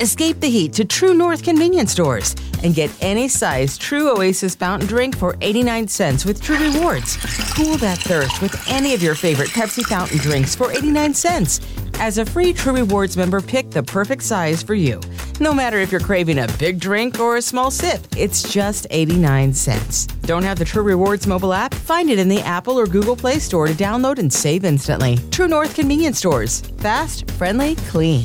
Escape the heat to True North convenience stores and get any size True Oasis fountain drink for 89 cents with True Rewards. Cool that thirst with any of your favorite Pepsi fountain drinks for 89 cents. As a free True Rewards member, pick the perfect size for you. No matter if you're craving a big drink or a small sip, it's just 89 cents. Don't have the True Rewards mobile app? Find it in the Apple or Google Play Store to download and save instantly. True North convenience stores. Fast, friendly, clean.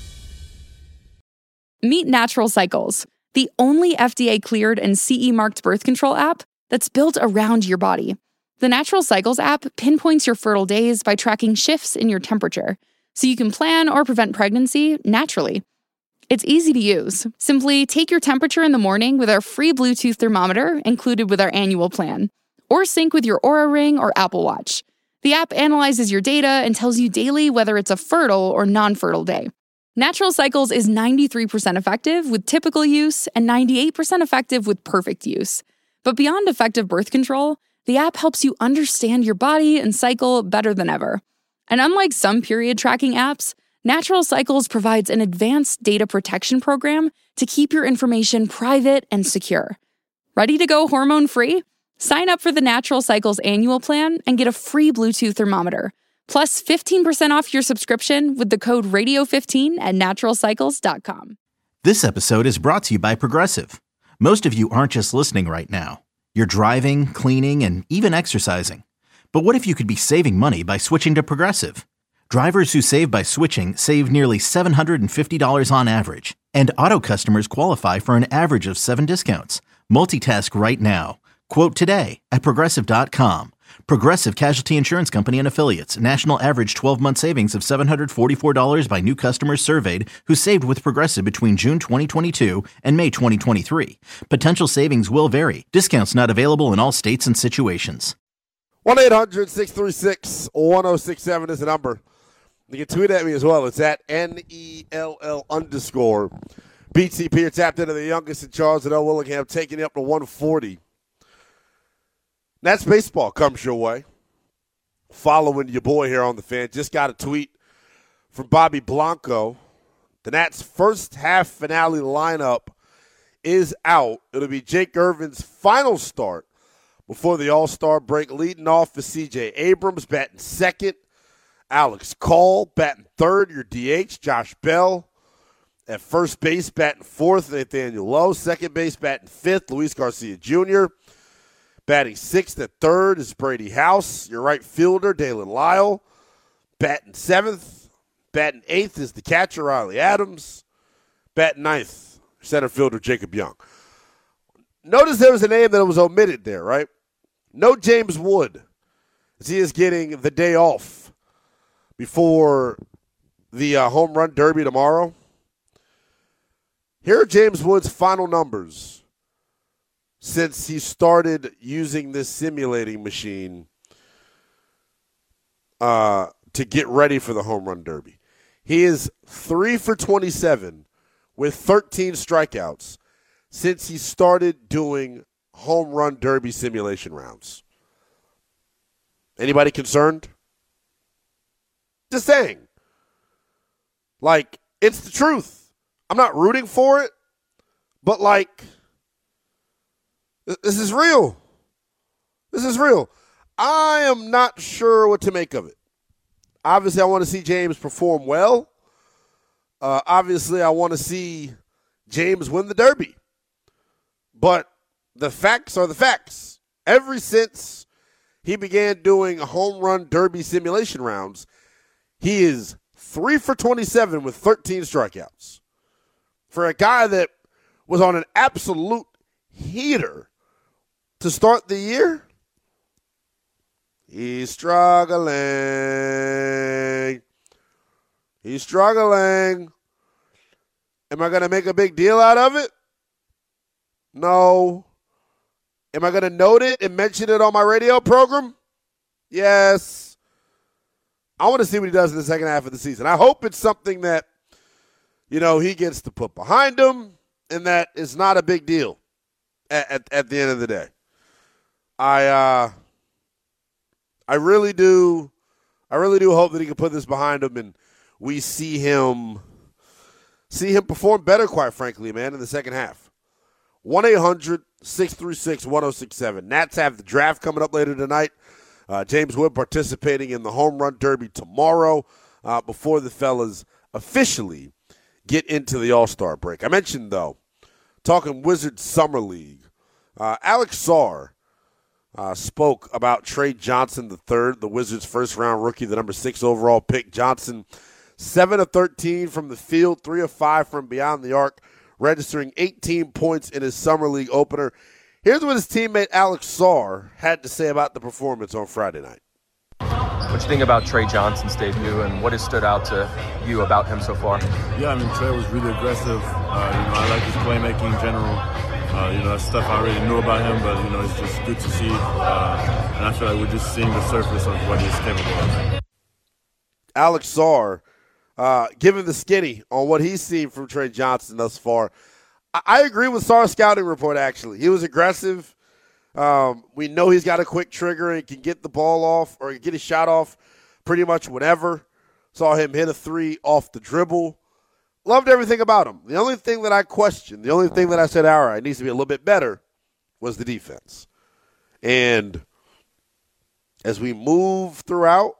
Meet Natural Cycles, the only FDA-cleared and CE-marked birth control app that's built around your body. The Natural Cycles app pinpoints your fertile days by tracking shifts in your temperature, so you can plan or prevent pregnancy naturally. It's easy to use. Simply take your temperature in the morning with our free Bluetooth thermometer included with our annual plan, or sync with your Oura Ring or Apple Watch. The app analyzes your data and tells you daily whether it's a fertile or non-fertile day. Natural Cycles is 93% effective with typical use and 98% effective with perfect use. But beyond effective birth control, the app helps you understand your body and cycle better than ever. And unlike some period tracking apps, Natural Cycles provides an advanced data protection program to keep your information private and secure. Ready to go hormone-free? Sign up for the Natural Cycles annual plan and get a free Bluetooth thermometer. Plus 15% off your subscription with the code radio15 at naturalcycles.com. This episode is brought to you by Progressive. Most of you aren't just listening right now. You're driving, cleaning, and even exercising. But what if you could be saving money by switching to Progressive? Drivers who save by switching save nearly $750 on average. And auto customers qualify for an average of 7 discounts. Multitask right now. Quote today at Progressive.com. Progressive Casualty Insurance Company and Affiliates. National average 12-month savings of $744 by new customers surveyed who saved with Progressive between June 2022 and May 2023. Potential savings will vary. Discounts not available in all states and situations. 1-800-636-1067 is the number. You can tweet at me as well. It's at NELL_BTP. You're tapped into the youngest in Charles and L. Willingham, taking you up to 140. Nats baseball comes your way. Following your boy here on the Fan. Just got a tweet from Bobby Blanco. The Nats' first half finale lineup is out. It'll be Jake Irvin's final start before the All-Star break. Leading off is C.J. Abrams, batting second. Alex Call, batting third. Your DH, Josh Bell. At first base, batting fourth, Nathaniel Lowe. Second base, batting fifth, Luis Garcia Jr. Batting sixth at third is Brady House. Your right fielder, Dalen Lyle. Batting seventh. Batting eighth is the catcher, Riley Adams. Batting ninth, center fielder, Jacob Young. Notice there was a name that was omitted there, right? No James Wood, as he is getting the day off before the home run derby tomorrow. Here are James Wood's final numbers since he started using this simulating machine to get ready for the home run derby. He is 3 for 27 with 13 strikeouts since he started doing home run derby simulation rounds. Anybody concerned? Just saying. Like, it's the truth. I'm not rooting for it, but like, this is real. This is real. I am not sure what to make of it. Obviously, I want to see James perform well. Obviously, I want to see James win the Derby. But the facts are the facts. Ever since he began doing home run derby simulation rounds, he is 3 for 27 with 13 strikeouts. For a guy that was on an absolute heater to start the year, he's struggling. He's struggling. Am I going to make a big deal out of it? No. Am I going to note it and mention it on my radio program? Yes. I want to see what he does in the second half of the season. I hope it's something that, you know, he gets to put behind him and that it's not a big deal at the end of the day. I really do hope that he can put this behind him and we see him see him perform better, quite frankly, man, in the second half. 1-800-636-1067. Nats have the draft coming up later tonight. James Wood participating in the home run derby tomorrow before the fellas officially get into the All-Star break. I mentioned, though, talking Wizards Summer League, Alex Sarr spoke about Trey Johnson III, the Wizards' first-round rookie, the number 6 overall pick. Johnson, 7 of 13 from the field, 3 of 5 from beyond the arc, registering 18 points in his Summer League opener. Here's what his teammate Alex Sarr had to say about the performance on Friday night. What you think about Trey Johnson's debut, and what has stood out to you about him so far? Yeah, I mean, Trey was really aggressive. I like his playmaking in general. That's stuff I already knew about him, but, it's just good to see. And I feel like we're just seeing the surface of what he's capable of. Alex Sarr, giving the skinny on what he's seen from Trey Johnson thus far. I agree with Sarr's scouting report, actually. He was aggressive. We know he's got a quick trigger and can get the ball off or get his shot off pretty much whenever. Saw him hit a 3 off the dribble. Loved everything about him. The only thing that I questioned, the only thing that I said, all right, it needs to be a little bit better, was the defense. And as we move throughout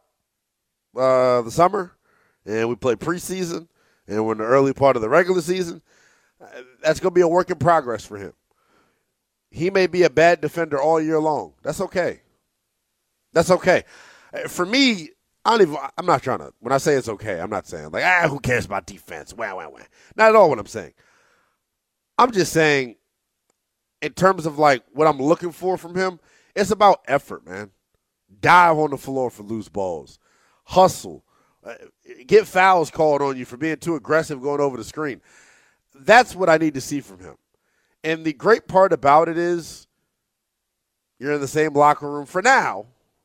the summer and we play preseason and we're in the early part of the regular season, that's going to be a work in progress for him. He may be a bad defender all year long. That's okay. That's okay. For me, I'm not trying to, when I say it's okay, I'm not saying like, who cares about defense? Wah. Not at all what I'm saying. I'm just saying in terms of like what I'm looking for from him, it's about effort, man. Dive on the floor for loose balls. Hustle. Get fouls called on you for being too aggressive going over the screen. That's what I need to see from him. And the great part about it is you're in the same locker room for now,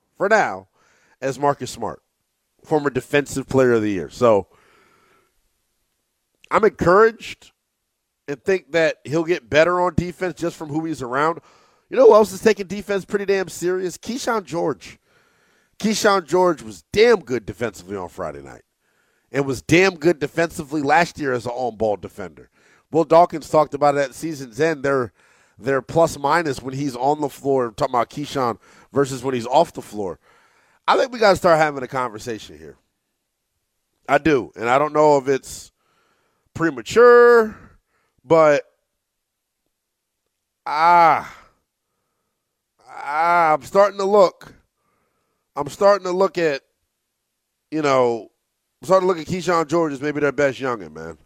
as Marcus Smart, former Defensive Player of the Year. So I'm encouraged and think that he'll get better on defense just from who he's around. You know who else is taking defense pretty damn serious? Keyshawn George. Keyshawn George was damn good defensively on Friday night and was damn good defensively last year as an on-ball defender. Will Dawkins talked about it at season's end. They're plus-minus when he's on the floor, talking about Keyshawn, versus when he's off the floor. I think we got to start having a conversation here. I do. And I don't know if it's premature, but I'm starting to look at, starting to look at Keyshawn George as maybe their best youngin', man.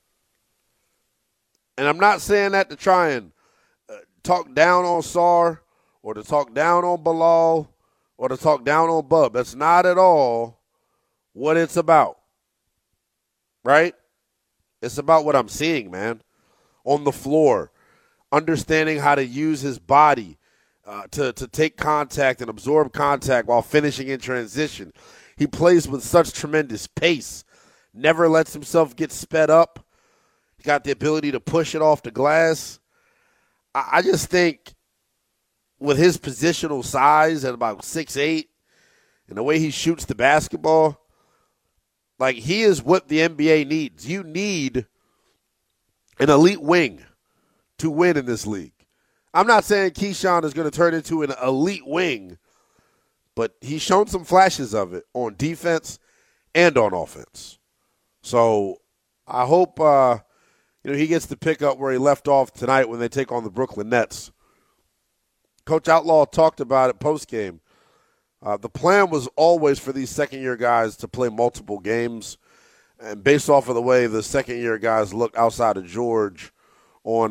And I'm not saying that to try and talk down on Sarr or to talk down on Bilal or to talk down on Bub. That's not at all what it's about, right? It's about what I'm seeing, man, on the floor, understanding how to use his body to take contact and absorb contact while finishing in transition. He plays with such tremendous pace, never lets himself get sped up. He's got the ability to push it off the glass. I just think with his positional size at about 6'8", and the way he shoots the basketball, like he is what the NBA needs. You need an elite wing to win in this league. I'm not saying Keyshawn is going to turn into an elite wing, but he's shown some flashes of it on defense and on offense. So I hope he gets to pick up where he left off tonight when they take on the Brooklyn Nets. Coach Outlaw talked about it postgame. The plan was always for these second-year guys to play multiple games. And based off of the way the second-year guys looked outside of George on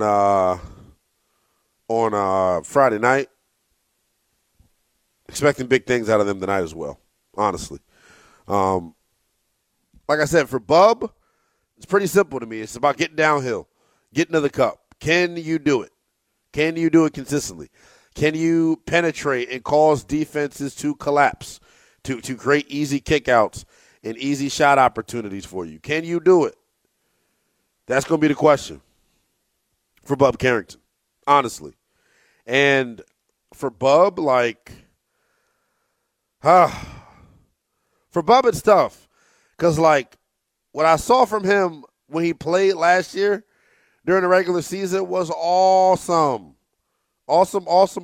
Friday night, expecting big things out of them tonight as well, honestly. Like I said, for Bub, it's pretty simple to me. It's about getting downhill, getting to the cup. Can you do it? Can you do it consistently? Can you penetrate and cause defenses to collapse, to create easy kickouts and easy shot opportunities for you? Can you do it? That's going to be the question for Bub Carrington, honestly. And for Bub, for Bub, it's tough because, what I saw from him when he played last year during the regular season was awesome. Awesome.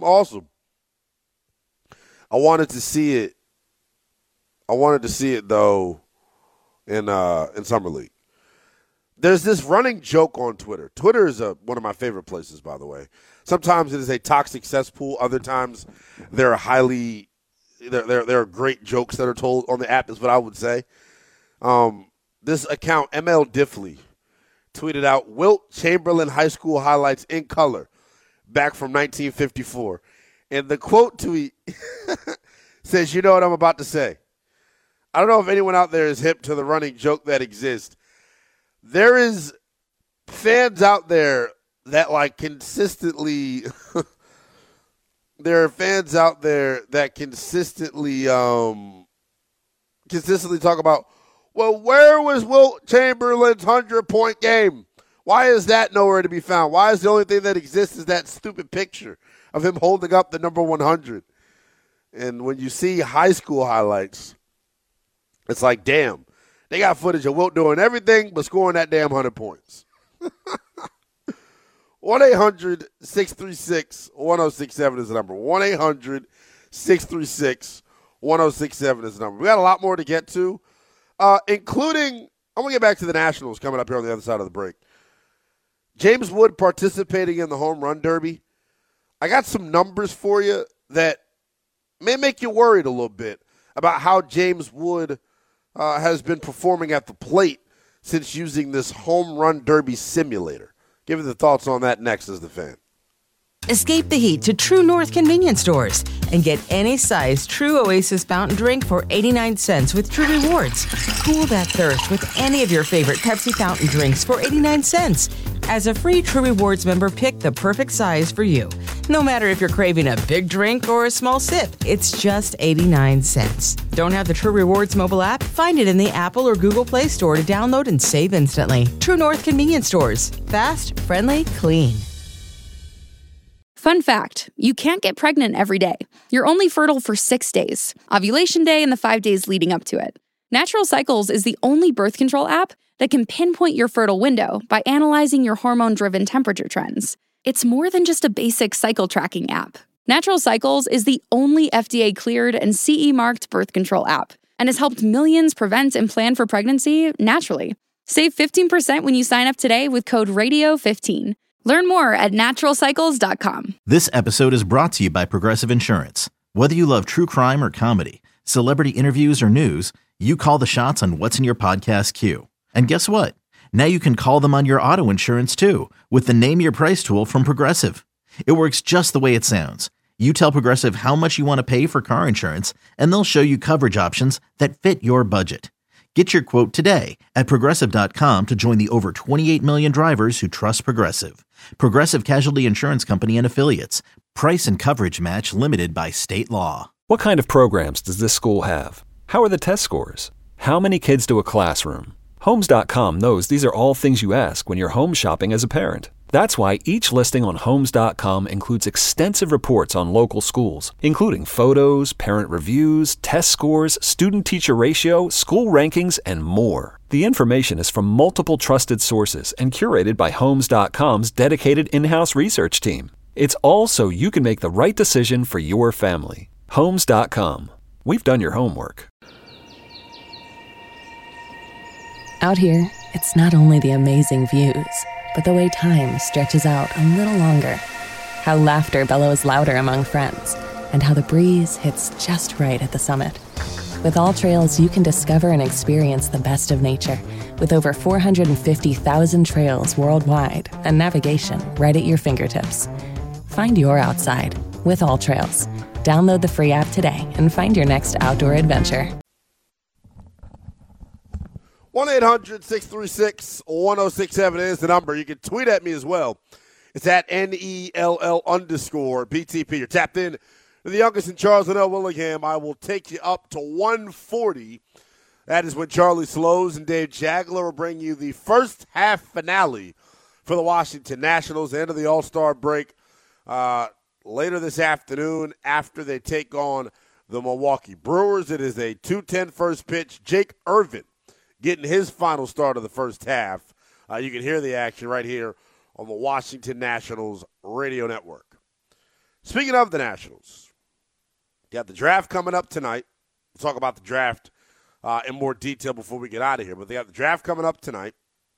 I wanted to see it though in Summer League. There's this running joke on Twitter. Twitter is one of my favorite places, by the way. Sometimes it is a toxic cesspool. Other times there are great jokes that are told on the app, is what I would say. This account, ML Diffley, tweeted out Wilt Chamberlain high school highlights in color back from 1954. And the quote tweet says, you know what I'm about to say. I don't know if anyone out there is hip to the running joke that exists. There is fans out there that consistently there are fans out there that consistently talk about, well, where was Wilt Chamberlain's 100-point game? Why is that nowhere to be found? Why is the only thing that exists is that stupid picture of him holding up the number 100? And when you see high school highlights, it's like, damn, they got footage of Wilt doing everything but scoring that damn 100 points. 1-800-636-1067 is the number. 1-800-636-1067 is the number. We got a lot more to get to, including, I'm going to get back to the Nationals coming up here on the other side of the break. James Wood participating in the home run derby. I got some numbers for you that may make you worried a little bit about how James Wood has been performing at the plate since using this home run derby simulator. Give you the thoughts on that next as the fan. Escape the heat to True North convenience stores and get any size True Oasis fountain drink for 89 cents with True Rewards. Cool that thirst with any of your favorite Pepsi fountain drinks for 89 cents. As a free True Rewards member, pick the perfect size for you. No matter if you're craving a big drink or a small sip, it's just 89 cents. Don't have the True Rewards mobile app? Find it in the Apple or Google Play Store to download and save instantly. True North convenience stores. Fast, friendly, clean. Fun fact, you can't get pregnant every day. You're only fertile for 6 days, ovulation day and the 5 days leading up to it. Natural Cycles is the only birth control app that can pinpoint your fertile window by analyzing your hormone-driven temperature trends. It's more than just a basic cycle tracking app. Natural Cycles is the only FDA-cleared and CE-marked birth control app and has helped millions prevent and plan for pregnancy naturally. Save 15% when you sign up today with code RADIO15. Learn more at naturalcycles.com. This episode is brought to you by Progressive Insurance. Whether you love true crime or comedy, celebrity interviews or news, you call the shots on what's in your podcast queue. And guess what? Now you can call them on your auto insurance too with the Name Your Price tool from Progressive. It works just the way it sounds. You tell Progressive how much you want to pay for car insurance, and they'll show you coverage options that fit your budget. Get your quote today at Progressive.com to join the over 28 million drivers who trust Progressive. Progressive Casualty Insurance Company and Affiliates. Price and coverage match limited by state law. What kind of programs does this school have? How are the test scores? How many kids do a classroom? Homes.com knows these are all things you ask when you're home shopping as a parent. That's why each listing on Homes.com includes extensive reports on local schools, including photos, parent reviews, test scores, student-teacher ratio, school rankings, and more. The information is from multiple trusted sources and curated by Homes.com's dedicated in-house research team. It's all so you can make the right decision for your family. Homes.com. We've done your homework. Out here, it's not only the amazing views, but the way time stretches out a little longer. How laughter bellows louder among friends, and how the breeze hits just right at the summit. With All Trails, you can discover and experience the best of nature, with over 450,000 trails worldwide and navigation right at your fingertips. Find your outside with All Trails. Download the free app today and find your next outdoor adventure. 1-800-636-1067 is the number. You can tweet at me as well. It's at NELL_BTP. You're tapped in to the youngest in Charles Linnell Willingham. I will take you up to 140. That is when Charlie Slows and Dave Jagler will bring you the first half finale for the Washington Nationals, the end of the All-Star break later this afternoon after they take on the Milwaukee Brewers. It is a 2:10 first pitch. Jake Irvin getting his final start of the first half You can hear the action right here on the Washington Nationals radio network. Speaking of the Nationals, you got the draft coming up tonight. We'll talk about the draft in more detail before we get out of here. But they got the draft coming up tonight.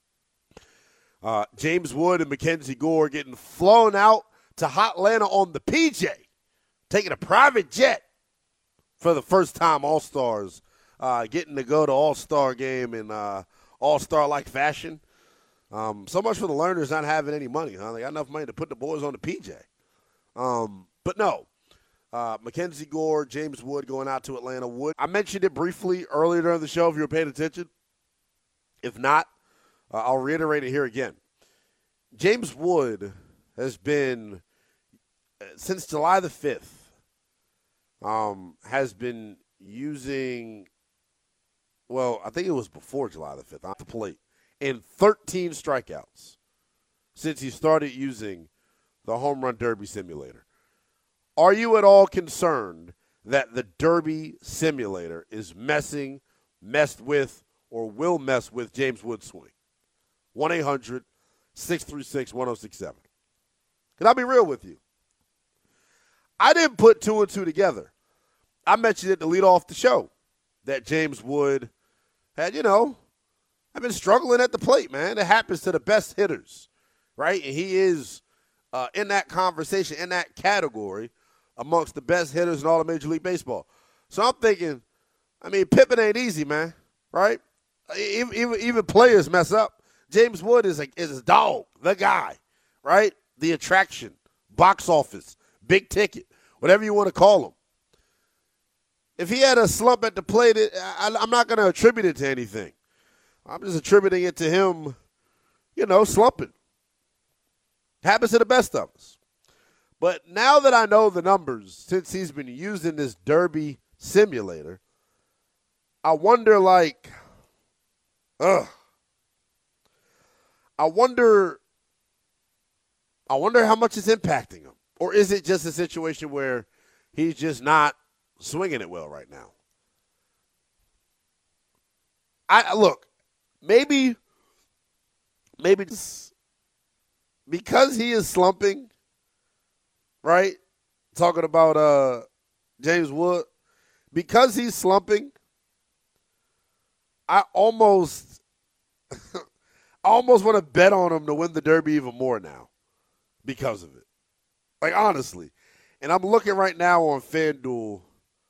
James Wood and Mackenzie Gore getting flown out to Hotlanta on the PJ, taking a private jet for the first time. All-Stars getting to go to All-Star game in All-Star-like fashion. So much for the learners not having any money, huh? They got enough money to put the boys on the PJ. But no, Mackenzie Gore, James Wood going out to Atlanta. Wood, I mentioned it briefly earlier during the show if you were paying attention. If not, I'll reiterate it here again. James Wood has been, since July the 5th, has been using, well, I think it was before July the 5th, on the plate, in 13 strikeouts since he started using the Home Run Derby simulator. Are you at all concerned that the Derby simulator is messed with, or will mess with James Wood's swing? 1-800-636-1067. And I'll be real with you. I didn't put two and two together. I mentioned it to lead off the show that James Wood had, I've been struggling at the plate, man. It happens to the best hitters, right? And he is in that conversation, in that category, amongst the best hitters in all of Major League Baseball. So I'm thinking, Pippen ain't easy, man, right? Even players mess up. James Wood is a dog, the guy, right? The attraction, box office, big ticket, whatever you want to call him. If he had a slump at the plate, I'm not going to attribute it to anything. I'm just attributing it to him, slumping. Happens to the best of us. But now that I know the numbers, since he's been using this Derby simulator, I wonder, I wonder how much it's impacting him. Or is it just a situation where he's just not swinging it well right now? Maybe because he is slumping, right? Talking about James Wood. Because he's slumping, I almost want to bet on him to win the Derby even more now because of it. Honestly. And I'm looking right now on FanDuel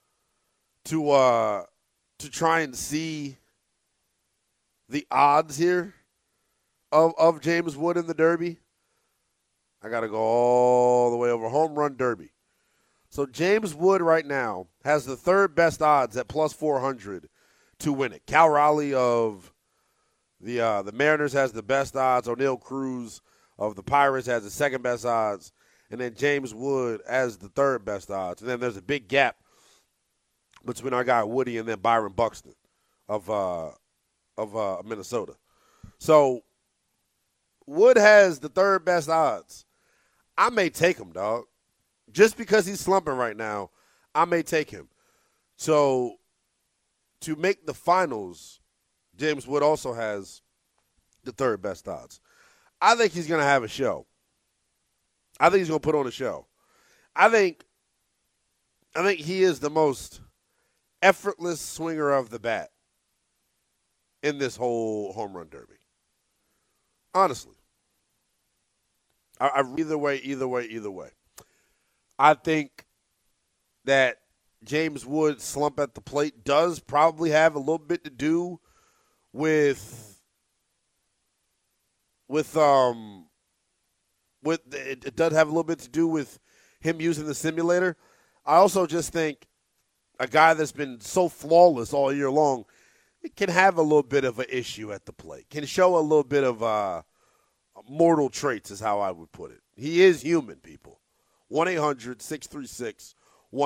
to try and see the odds here of James Wood in the Derby. I got to go all the way over. Home Run Derby. So James Wood right now has the third best odds at plus 400 to win it. Cal Raleigh of the Mariners has the best odds. O'Neal Cruz of the Pirates has the second best odds. And then James Wood has the third best odds. And then there's a big gap between our guy Woody and then Byron Buxton of Minnesota. So Wood has the third best odds. I may take him, dog. Just because he's slumping right now, I may take him. So to make the finals, James Wood also has the third best odds. I think he's going to have a show. I think he's going to put on a show. I think he is the most effortless swinger of the bat in this whole Home Run Derby. Honestly. Either way. I think that James Wood's slump at the plate does probably have a little bit to do with it does have a little bit to do with him using the simulator. I also just think a guy that's been so flawless all year long, it can have a little bit of an issue at the plate. Can show a little bit of mortal traits is how I would put it. He is human, people. 1-800-636-1067.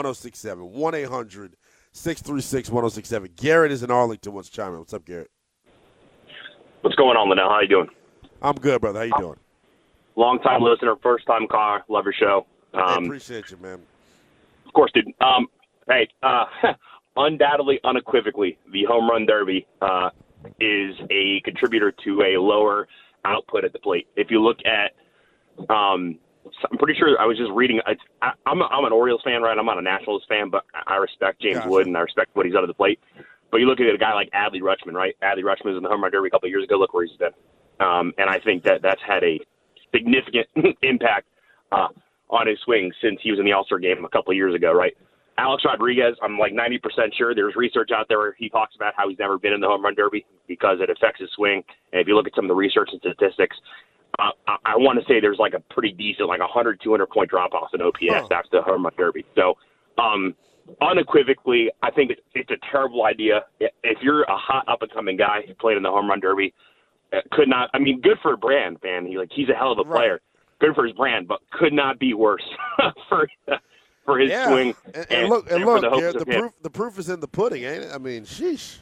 1-800-636-1067. Garrett is in Arlington. What's chiming? What's up, Garrett? What's going on, Linnell? How you doing? I'm good, brother. How you doing? Long-time listener, first-time caller. Love your show. I appreciate you, man. Of course, dude. Hey, undoubtedly, unequivocally, the Home Run Derby is a contributor to a lower output at the plate. If you look at, I'm pretty sure I was just reading. I'm an Orioles fan, right? I'm not a Nationals fan, but I respect James Wood and I respect what he's done at the plate. But you look at a guy like Adley Rutschman, right? Adley Rutschman was in the home run derby a couple of years ago. Look where he's been. And I think that's had a significant impact on his swing since he was in the All-Star game a couple of years ago, right? Alex Rodriguez, I'm like 90% sure there's research out there where he talks about how he's never been in the home run derby because it affects his swing. And if you look at some of the research and statistics, I want to say there's like a pretty decent, like 100, 200-point drop-off in OPS after the home run derby. So unequivocally, I think it's a terrible idea. If you're a hot up-and-coming guy who played in the home run derby, good for a brand, man. He's a hell of a player. Good for his brand, but could not be worse for his swing. And look, the proof is in the pudding, ain't it? I mean, sheesh.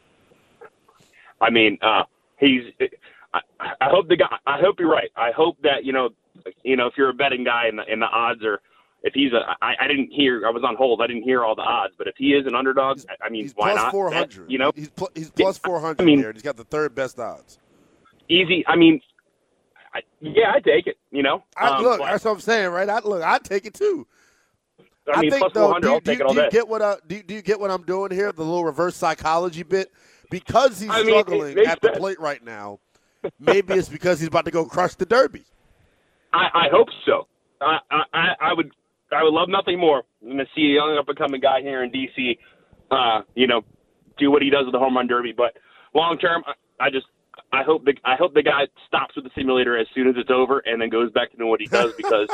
I mean, I hope you're right. I hope that if you're a betting guy and the odds are, if he's I didn't hear, I was on hold. I didn't hear all the odds, but if he is an underdog, he's why plus not? 400. He's plus 400 here. And he's got the third best odds. Easy. I mean, I take it. That's what I'm saying, right? I'd take it too. I think plus though, 400, I'll take it all day. Do you get what I'm doing here? The little reverse psychology bit, because he's struggling at the plate right now. Maybe it's because he's about to go crush the Derby. I hope so. I would love nothing more than to see a young up and coming guy here in DC, do what he does with the home run derby. But long term, I hope the guy stops with the simulator as soon as it's over and then goes back to doing what he does because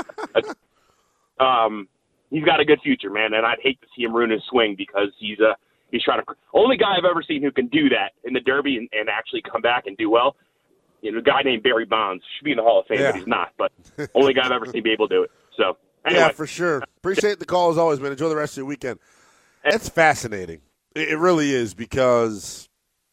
he's got a good future, man. And I'd hate to see him ruin his swing because he's trying to. Only guy I've ever seen who can do that in the derby and actually come back and do well. A guy named Barry Bonds should be in the Hall of Fame, but he's not. But only guy I've ever seen be able to do it. So anyway. Yeah, for sure. Appreciate the call as always, man. Enjoy the rest of your weekend. It's fascinating. It really is, because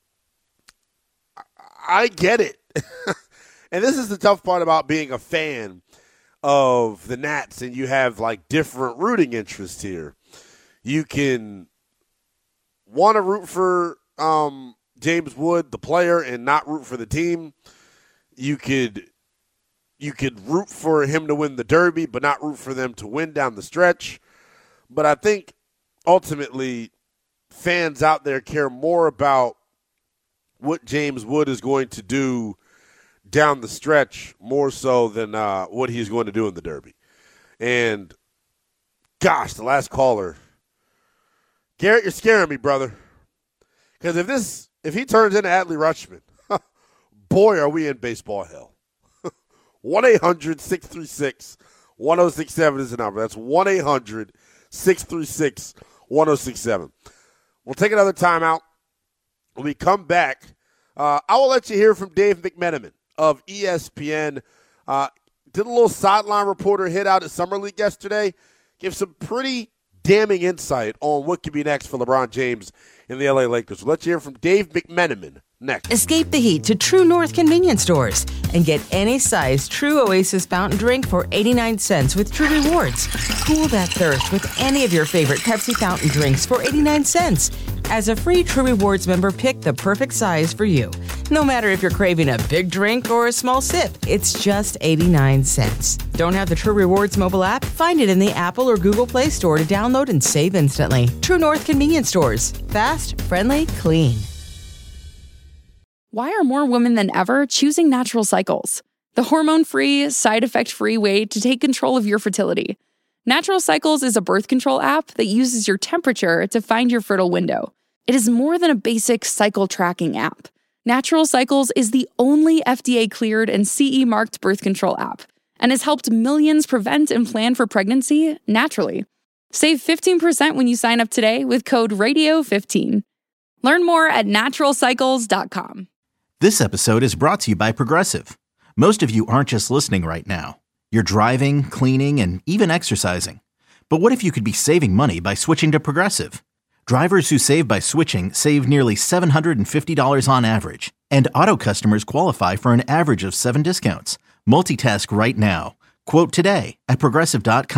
I get it. And this is the tough part about being a fan of the Nats, and you have like different rooting interests here. You can want to root for James Wood, the player, and not root for the team. You could root for him to win the Derby, but not root for them to win down the stretch. But I think ultimately fans out there care more about what James Wood is going to do down the stretch more so than what he's going to do in the Derby. And, gosh, the last caller. Garrett, you're scaring me, brother. Because if he turns into Adley Rutschman, boy, are we in baseball hell. 1-800-636-1067 is the number. That's 1-800-636-1067. We'll take another timeout. When we come back, I will let you hear from Dave McMenamin of ESPN. Did a little sideline reporter hit out at Summer League yesterday. Give some pretty damning insight on what could be next for LeBron James in the LA Lakers. We'll let you hear from Dave McMenamin next. Escape the heat to True North convenience stores and get any size True Oasis fountain drink for 89 cents with True Rewards. Cool that thirst with any of your favorite Pepsi fountain drinks for 89 cents. As a free True Rewards member, pick the perfect size for you. No matter if you're craving a big drink or a small sip, it's just 89 cents. Don't have the True Rewards mobile app? Find it in the Apple or Google Play Store to download and save instantly. True North convenience stores. Fast, friendly, clean. Why are more women than ever choosing Natural Cycles? The hormone-free, side-effect-free way to take control of your fertility. Natural Cycles is a birth control app that uses your temperature to find your fertile window. It is more than a basic cycle tracking app. Natural Cycles is the only FDA-cleared and CE-marked birth control app and has helped millions prevent and plan for pregnancy naturally. Save 15% when you sign up today with code RADIO15. Learn more at naturalcycles.com. This episode is brought to you by Progressive. Most of you aren't just listening right now. You're driving, cleaning, and even exercising. But what if you could be saving money by switching to Progressive? Drivers who save by switching save nearly $750 on average. And auto customers qualify for an average of 7 discounts. Multitask right now. Quote today at Progressive.com.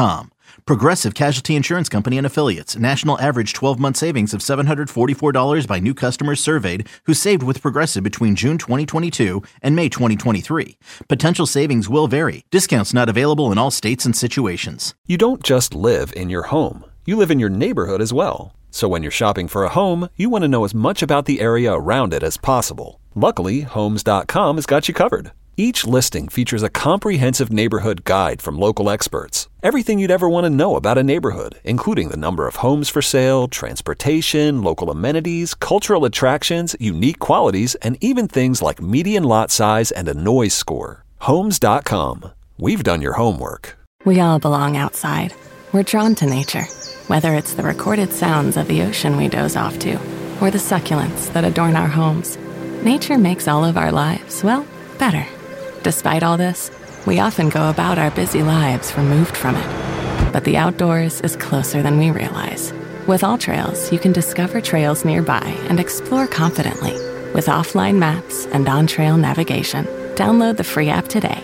Progressive Casualty Insurance Company and Affiliates. National average 12-month savings of $744 by new customers surveyed who saved with Progressive between June 2022 and May 2023. Potential savings will vary. Discounts not available in all states and situations. You don't just live in your home. You live in your neighborhood as well. So when you're shopping for a home, you want to know as much about the area around it as possible. Luckily, Homes.com has got you covered. Each listing features a comprehensive neighborhood guide from local experts. Everything you'd ever want to know about a neighborhood, including the number of homes for sale, transportation, local amenities, cultural attractions, unique qualities, and even things like median lot size and a noise score. Homes.com. We've done your homework. We all belong outside. We're drawn to nature, whether it's the recorded sounds of the ocean we doze off to, or the succulents that adorn our homes. Nature makes all of our lives, well, better. Despite all this, we often go about our busy lives removed from it. But the outdoors is closer than we realize. With AllTrails, you can discover trails nearby and explore confidently with offline maps and on-trail navigation. Download the free app today.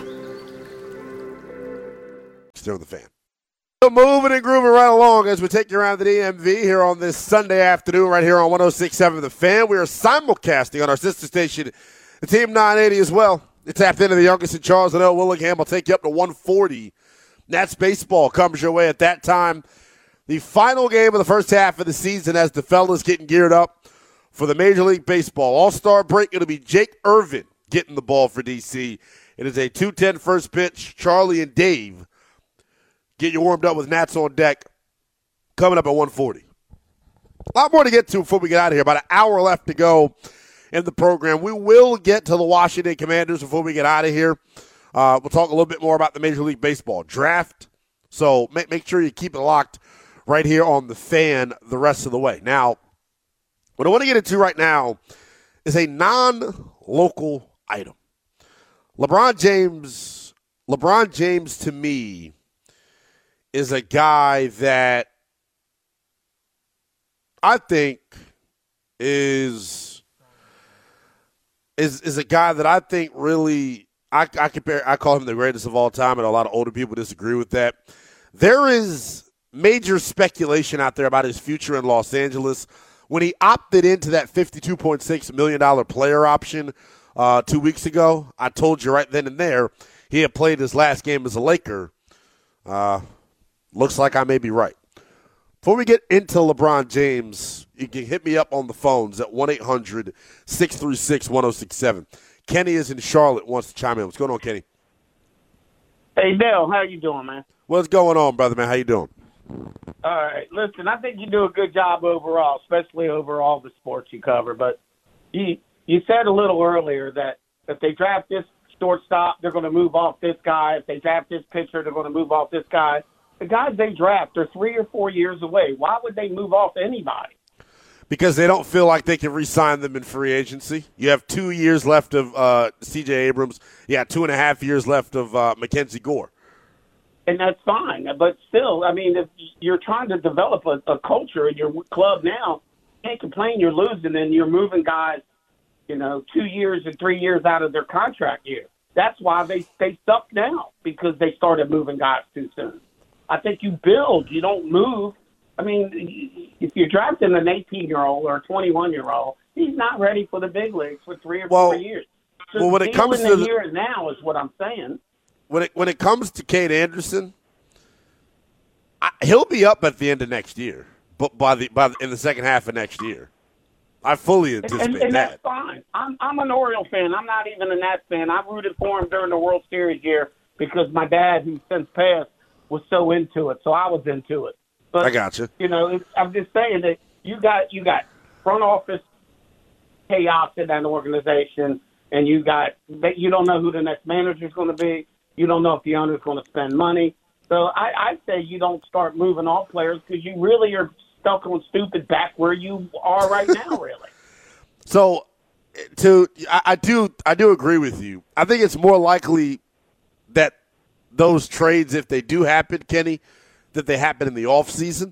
Still the fan. So moving and grooving right along as we take you around the DMV here on this Sunday afternoon right here on 106.7 The Fan. We are simulcasting on our sister station, the Team 980 as well. It's tapped into the youngest in Charles and L. Willingham. Will take you up to 140. Nats baseball comes your way at that time. The final game of the first half of the season as the fellas getting geared up for the Major League Baseball All-Star break. It'll be Jake Irvin getting the ball for D.C. It is a 2:10 first pitch. Charlie and Dave get you warmed up with Nats on deck coming up at 140. A lot more to get to before we get out of here. About an hour left to go in the program. We will get to the Washington Commanders before we get out of here. We'll talk a little bit more about the Major League Baseball draft. So make sure you keep it locked right here on The Fan the rest of the way. Now, what I want to get into right now is a non-local item. LeBron James to me is a guy that I think is a guy that I think really I call him the greatest of all time, and a lot of older people disagree with that. There is major speculation out there about his future in Los Angeles. When he opted into that $52.6 million player option 2 weeks ago, I told you right then and there he had played his last game as a Laker. Looks like I may be right. Before we get into LeBron James, you can hit me up on the phones at 1-800-636-1067. Kenny is in Charlotte, wants to chime in. What's going on, Kenny? Hey, Dale, how you doing, man? What's going on, brother, man? How you doing? All right. Listen, I think you do a good job overall, especially over all the sports you cover. But you said a little earlier that if they draft this shortstop, they're going to move off this guy. If they draft this pitcher, they're going to move off this guy. The guys they draft are 3 or 4 years away. Why would they move off anybody? Because they don't feel like they can re-sign them in free agency. You have 2 years left of C.J. Abrams. You got 2.5 years left of Mackenzie Gore. And that's fine. But still, I mean, if you're trying to develop a culture in your club now, you can't complain you're losing and you're moving guys, 2 years and 3 years out of their contract year. That's why they suck now, because they started moving guys too soon. I think you build, you don't move. I mean, if you're drafting an 18-year-old or a 21-year-old, he's not ready for the big leagues for 3 or 4 years. So when it comes to the here and now is what I'm saying. When it comes to Cade Anderson, he'll be up at the end of next year, but in the second half of next year. I fully anticipate and that. That's fine. I'm an Oriole fan. I'm not even a Nats fan. I rooted for him during the World Series year because my dad, who's since passed, was so into it, so I was into it. But, I got you. I'm just saying that you got front office chaos in that organization, and you don't know who the next manager is going to be. You don't know if the owner is going to spend money. So I say you don't start moving off players because you really are stuck on stupid back where you are right now, really. So, I do agree with you. I think it's more likely that those trades, if they do happen, Kenny, that they happen in the offseason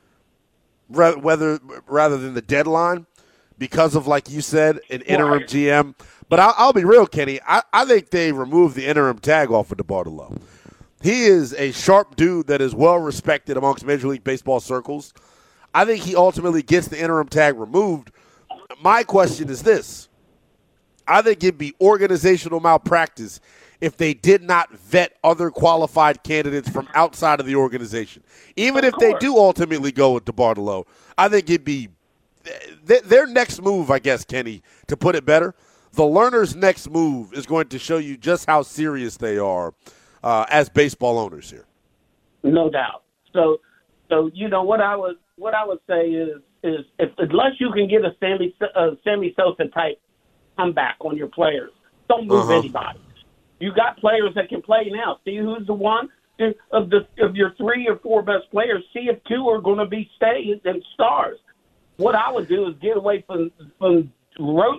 rather than the deadline because of, like you said, an interim GM. But I'll be real, Kenny. I think they removed the interim tag off of DeBartolo. He is a sharp dude that is well respected amongst Major League Baseball circles. I think he ultimately gets the interim tag removed. My question is this. I think it'd be organizational malpractice if they did not vet other qualified candidates from outside of the organization. Even if they do ultimately go with DeBartolo, I think it'd be their next move, I guess, Kenny, to put it better, the Lerners' next move is going to show you just how serious they are as baseball owners here. No doubt. So you know what I would say is if unless you can get a Sammy Sosa type comeback on your players, don't move anybody. You got players that can play now. See who's the one of your 3 or 4 best players. See if 2 are going to be stays and stars. What I would do is get away from Drew,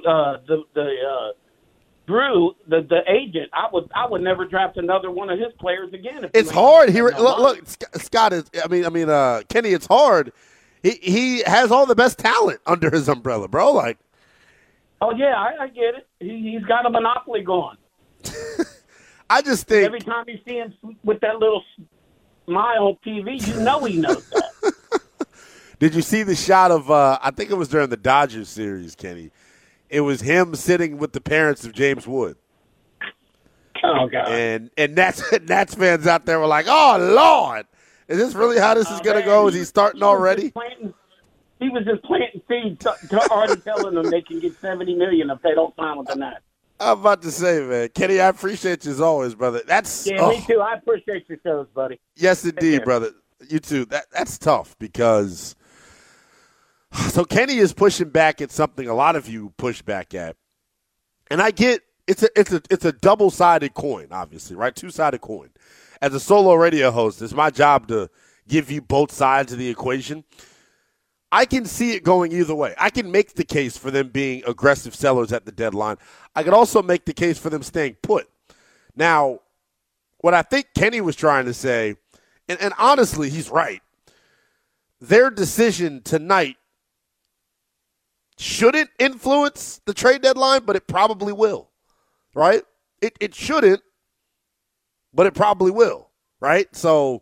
the agent. I would never draft another one of his players again. It's hard here. Look, Scott is. Kenny. It's hard. He has all the best talent under his umbrella, bro. Like, oh yeah, I get it. He's got a monopoly going. I just think every time you see him with that little smile on TV, you know he knows that. Did you see the shot of, I think it was during the Dodgers series, Kenny. It was him sitting with the parents of James Wood. Oh, God. And Nats fans out there were like, oh, Lord, is this really how this is going to go? Is he starting already? He was just planting seeds, already telling them they can get $70 million if they don't sign with the Nats. I'm about to say, man. Kenny, I appreciate you as always, brother. Me too. I appreciate your shows, buddy. Yes, indeed, brother. You too. That's tough because – so Kenny is pushing back at something a lot of you push back at, and I get it's a double-sided coin, obviously, right? Two-sided coin. As a solo radio host, it's my job to give you both sides of the equation. I can see it going either way. I can make the case for them being aggressive sellers at the deadline. I can also make the case for them staying put. Now, what I think Kenny was trying to say, and honestly, he's right. Their decision tonight shouldn't influence the trade deadline, but it probably will, right? It shouldn't, but it probably will, right? So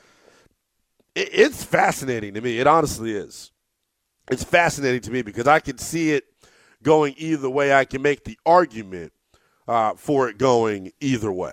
it's fascinating to me. It honestly is. It's fascinating to me because I can see it going either way. I can make the argument for it going either way.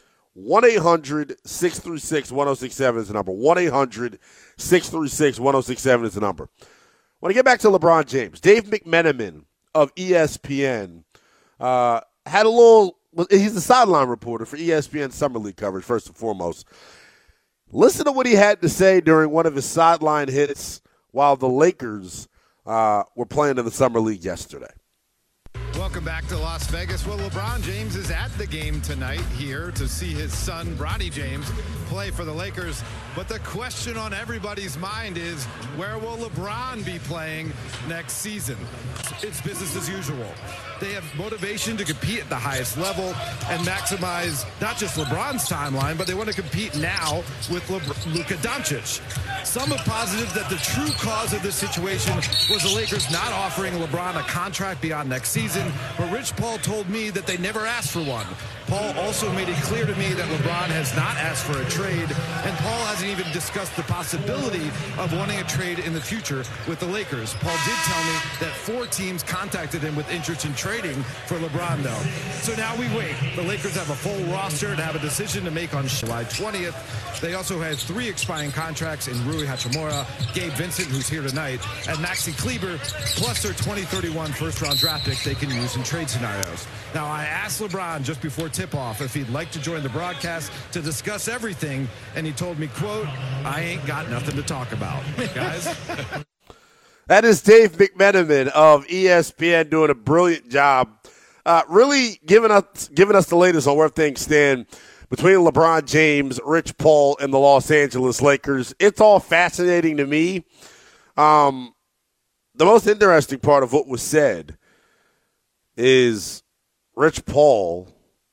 1-800-636-1067 is the number. 1-800-636-1067 is the number. When I get back to LeBron James, Dave McMenamin of ESPN had a little – he's the sideline reporter for ESPN Summer League coverage, first and foremost. Listen to what he had to say during one of his sideline hits while the Lakers were playing in the Summer League yesterday. Welcome back to Las Vegas. Well, LeBron James is at the game tonight here to see his son, Bronny James, play for the Lakers. But the question on everybody's mind is, where will LeBron be playing next season? It's business as usual. They have motivation to compete at the highest level and maximize not just LeBron's timeline, but they want to compete now with Luka Doncic. Some have posited that the true cause of this situation was the Lakers not offering LeBron a contract beyond next season, but Rich Paul told me that they never asked for one. Paul also made it clear to me that LeBron has not asked for a trade, and Paul hasn't even discussed the possibility of wanting a trade in the future with the Lakers. Paul did tell me that 4 teams contacted him with interest in trading for LeBron, though. So now we wait. The Lakers have a full roster and have a decision to make on July 20th. They also have 3 expiring contracts in Rui Hachimura, Gabe Vincent, who's here tonight, and Maxi Kleber, plus their 2031 first-round draft pick they can use in trade scenarios. Now, I asked LeBron just before tip-off if he'd like to join the broadcast to discuss everything, and he told me, quote, "I ain't got nothing to talk about." Guys? That is Dave McMenamin of ESPN doing a brilliant job, really giving us the latest on where things stand between LeBron James, Rich Paul, and the Los Angeles Lakers. It's all fascinating to me. The most interesting part of what was said is Rich Paul,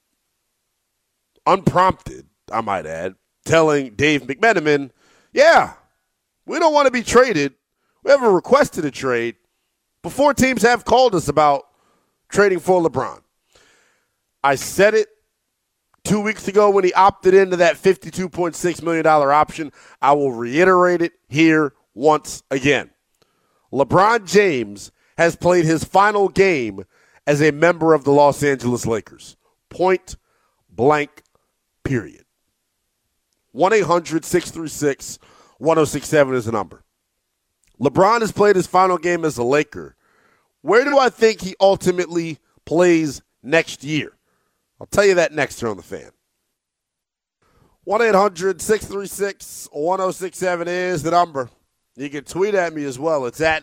unprompted, I might add, telling Dave McMenamin, yeah, we don't want to be traded. We haven't requested a trade before teams have called us about trading for LeBron. I said it 2 weeks ago when he opted into that $52.6 million option. I will reiterate it here once again. LeBron James has played his final game as a member of the Los Angeles Lakers. Point blank, period. 1-800-636-1067 is the number. LeBron has played his final game as a Laker. Where do I think he ultimately plays next year? I'll tell you that next here on The Fan. 1-800-636-1067 is the number. You can tweet at me as well. It's at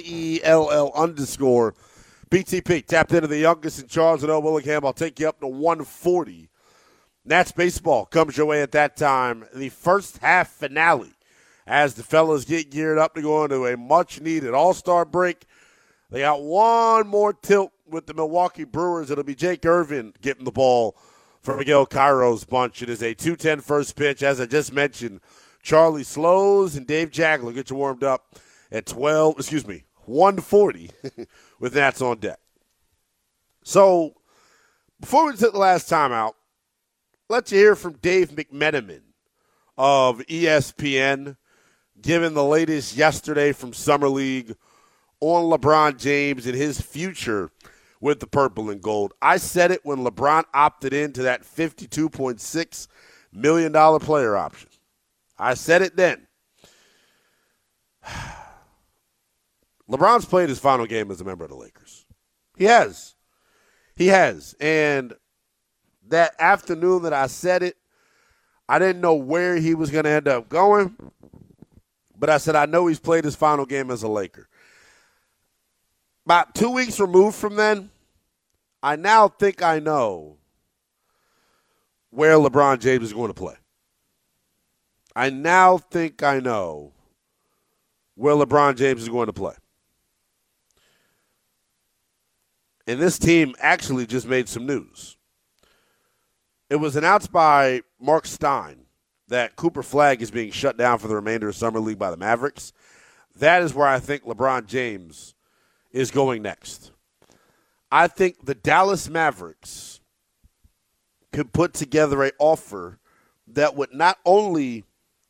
NELL_BTP. Tapped into the youngest in Charles and O. Willingham. I'll take you up to 140. Nats baseball comes your way at that time. The first half finale as the fellas get geared up to go into a much-needed all-star break. They got one more tilt with the Milwaukee Brewers. It'll be Jake Irvin getting the ball for Miguel Cairo's bunch. It is a 2:10 first pitch. As I just mentioned, Charlie Slows and Dave Jackler get you warmed up at 140 with Nats on deck. So before we took the last time out, let you hear from Dave McMenamin of ESPN, giving the latest yesterday from Summer League on LeBron James and his future with the purple and gold. I said it when LeBron opted into that $52.6 million player option. I said it then. LeBron's played his final game as a member of the Lakers. He has. He has. And that afternoon that I said it, I didn't know where he was going to end up going, but I said I know he's played his final game as a Laker. About 2 weeks removed from then, I now think I know where LeBron James is going to play. I now think I know where LeBron James is going to play. And this team actually just made some news. It was announced by Mark Stein that Cooper Flagg is being shut down for the remainder of Summer League by the Mavericks. That is where I think LeBron James is going next. I think the Dallas Mavericks could put together an offer that would not only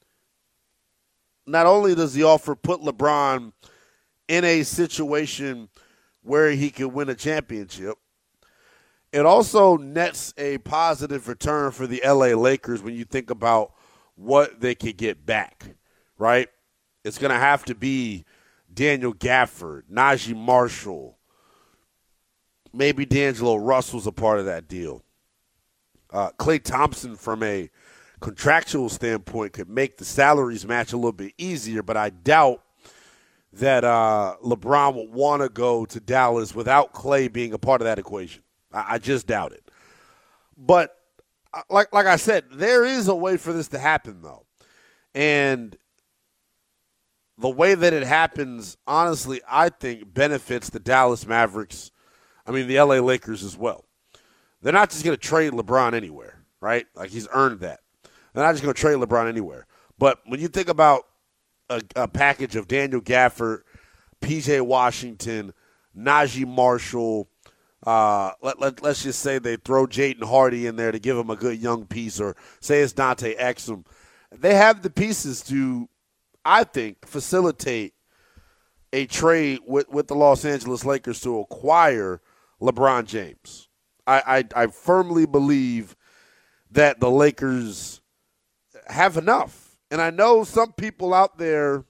does the offer put LeBron in a situation where he could win a championship, it also nets a positive return for the LA Lakers when you think about what they could get back, right? It's going to have to be Daniel Gafford, Najee Marshall, maybe D'Angelo Russell's a part of that deal. Klay Thompson, from a contractual standpoint, could make the salaries match a little bit easier, but I doubt that LeBron would want to go to Dallas without Klay being a part of that equation. I just doubt it. But like I said, there is a way for this to happen, though. And the way that it happens, honestly, I think benefits the Dallas Mavericks, the LA Lakers as well. They're not just going to trade LeBron anywhere, right? Like, he's earned that. They're not just going to trade LeBron anywhere. But when you think about a package of Daniel Gafford, P.J. Washington, Najee Marshall, let's just say they throw Jaden Hardy in there to give him a good young piece, or say it's Dante Exum. They have the pieces to, I think, facilitate a trade with the Los Angeles Lakers to acquire LeBron James. I firmly believe that the Lakers have enough. And I know some people out there,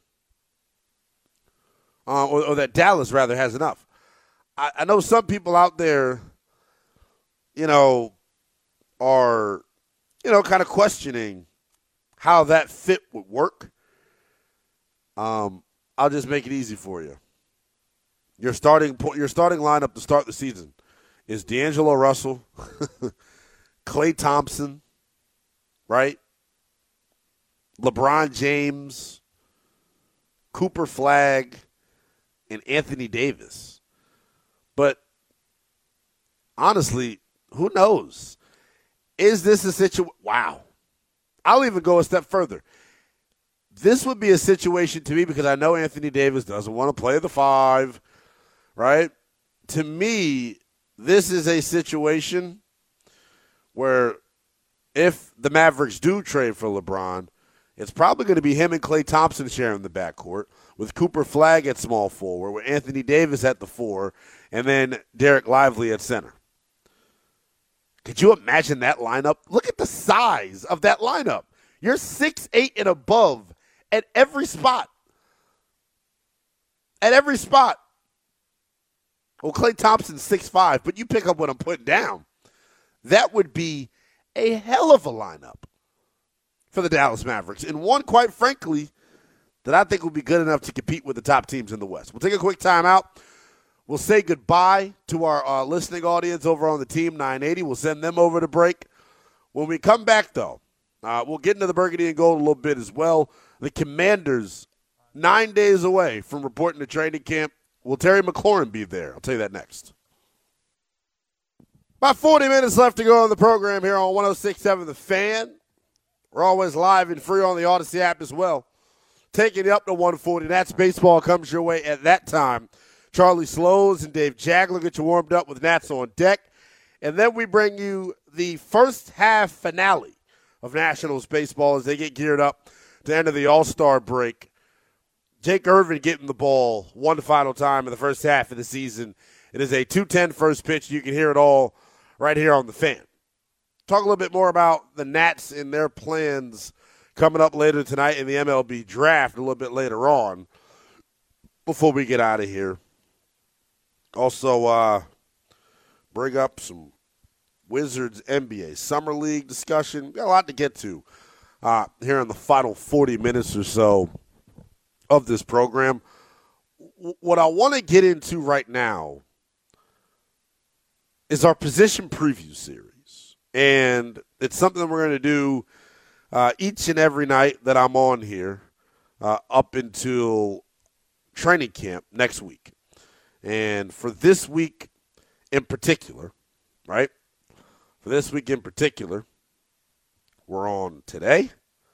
or that Dallas, rather, has enough. I know some people out there, are, kind of questioning how that fit would work. I'll just make it easy for you. Your starting lineup to start the season is D'Angelo Russell, Klay Thompson, right? LeBron James, Cooper Flagg, and Anthony Davis. But honestly, who knows? Is this a situation? Wow. I'll even go a step further. This would be a situation to me, because I know Anthony Davis doesn't want to play the 5, right? To me, this is a situation where if the Mavericks do trade for LeBron, it's probably going to be him and Klay Thompson sharing the backcourt, with Cooper Flagg at small forward, with Anthony Davis at the 4, and then Derek Lively at center. Could you imagine that lineup? Look at the size of that lineup. You're 6'8" and above at every spot. At every spot. Well, Klay Thompson's 6'5", but you pick up what I'm putting down. That would be a hell of a lineup for the Dallas Mavericks, and one, quite frankly, that I think will be good enough to compete with the top teams in the West. We'll take a quick timeout. We'll say goodbye to our listening audience over on the Team 980. We'll send them over to break. When we come back, though, we'll get into the burgundy and gold a little bit as well. The Commanders, 9 days away from reporting to training camp. Will Terry McLaurin be there? I'll tell you that next. About 40 minutes left to go on the program here on 106.7 The Fan. We're always live and free on the Odyssey app as well. Taking you up to 140. Nats baseball comes your way at that time. Charlie Slows and Dave Jagler get you warmed up with Nats on deck. And then we bring you the first half finale of Nationals baseball as they get geared up to enter the All-Star break. Jake Irvin getting the ball one final time in the first half of the season. It is a 2:10 first pitch. You can hear it all right here on The Fan. Talk a little bit more about the Nats and their plans coming up later tonight in the MLB draft a little bit later on before we get out of here. Also, bring up some Wizards NBA Summer League discussion. We've got a lot to get to here in the final 40 minutes or so of this program. What I want to get into right now is our position preview series. And it's something we're going to do each and every night that I'm on here up until training camp next week. And for this week in particular, right? For this week in particular, we're on today.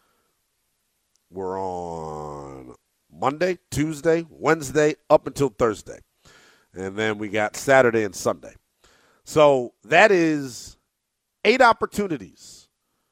We're on Monday, Tuesday, Wednesday, up until Thursday. And then we got Saturday and Sunday. So that is 8 opportunities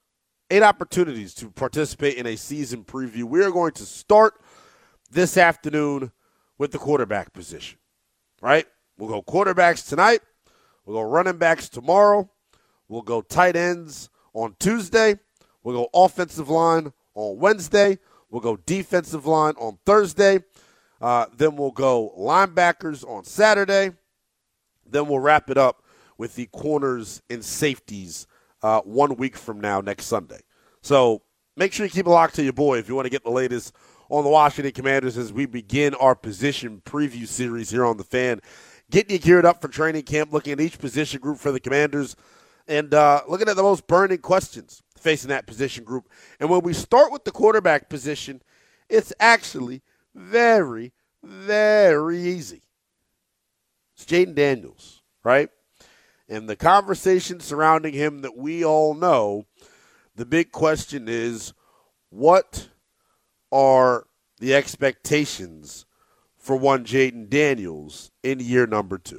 to participate in a season preview. We are going to start this afternoon with the quarterback position, right? We'll go quarterbacks tonight. We'll go running backs tomorrow. We'll go tight ends on Tuesday. We'll go offensive line on Wednesday. We'll go defensive line on Thursday. Then we'll go linebackers on Saturday. Then we'll wrap it up with the corners and safeties 1 week from now, next Sunday. So make sure you keep it locked to your boy if you want to get the latest on the Washington Commanders as we begin our position preview series here on The Fan. Getting you geared up for training camp, looking at each position group for the Commanders, and looking at the most burning questions facing that position group. And when we start with the quarterback position, it's actually very, very easy. It's Jayden Daniels, right? And the conversation surrounding him that we all know, the big question is, what are the expectations for one Jayden Daniels in year number 2?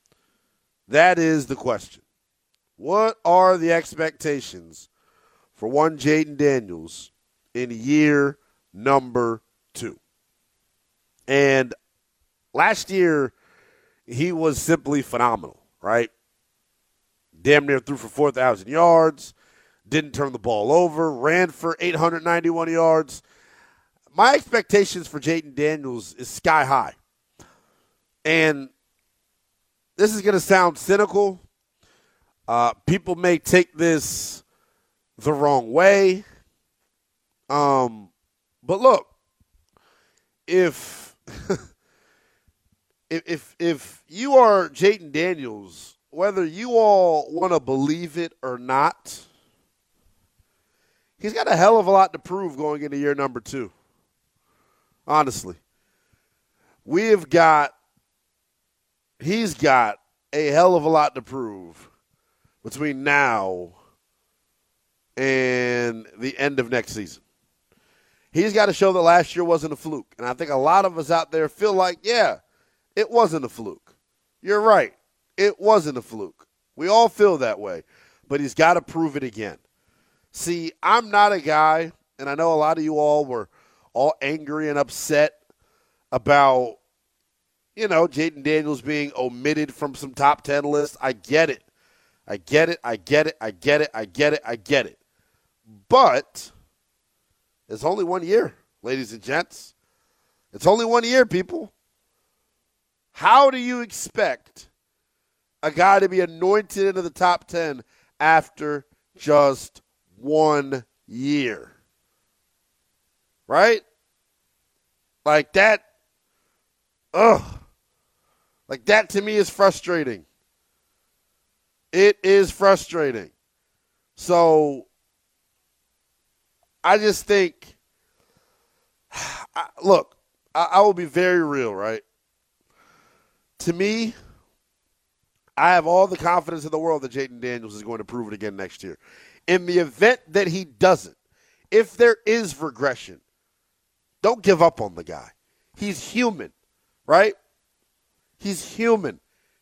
That is the question. What are the expectations for one Jayden Daniels in year number 2? And last year, he was simply phenomenal, right? Damn near threw for 4,000 yards, didn't turn the ball over, ran for 891 yards. My expectations for Jayden Daniels is sky high. And this is going to sound cynical. People may take this the wrong way. But look, if you are Jayden Daniels, whether you all want to believe it or not, he's got a hell of a lot to prove going into year number 2. Honestly. He's got a hell of a lot to prove between now and the end of next season. He's got to show that last year wasn't a fluke. And I think a lot of us out there feel like, yeah, it wasn't a fluke. You're right. It wasn't a fluke. We all feel that way. But he's got to prove it again. See, I'm not a guy, and I know a lot of you all were all angry and upset about, Jayden Daniels being omitted from some top 10 lists. I get it. I get it. But it's only 1 year, ladies and gents. It's only 1 year, people. How do you expect a guy to be anointed into the top 10 after just 1 year? Right? Like that, like that to me is frustrating. It is frustrating. So I just think, look, I will be very real, right? To me, I have all the confidence in the world that Jayden Daniels is going to prove it again next year. In the event that he doesn't, if there is regression, don't give up on the guy. He's human, right? He's human.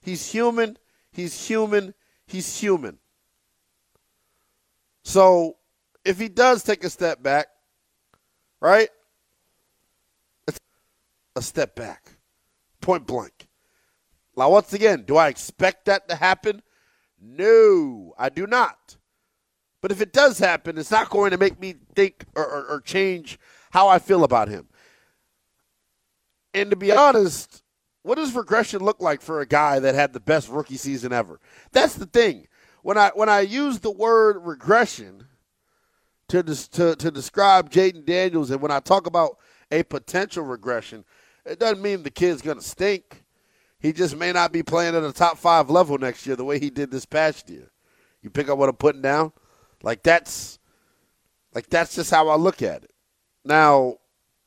So if he does take a step back, right? It's a step back, point blank. Now, once again, do I expect that to happen? No, I do not. But if it does happen, it's not going to make me think or change how I feel about him. And to be honest, what does regression look like for a guy that had the best rookie season ever? That's the thing. When I use the word regression to describe Jayden Daniels, and when I talk about a potential regression, it doesn't mean the kid's going to stink. He just may not be playing at a top 5 level next year the way he did this past year. You pick up what I'm putting down? That's just how I look at it. Now,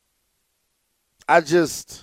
I just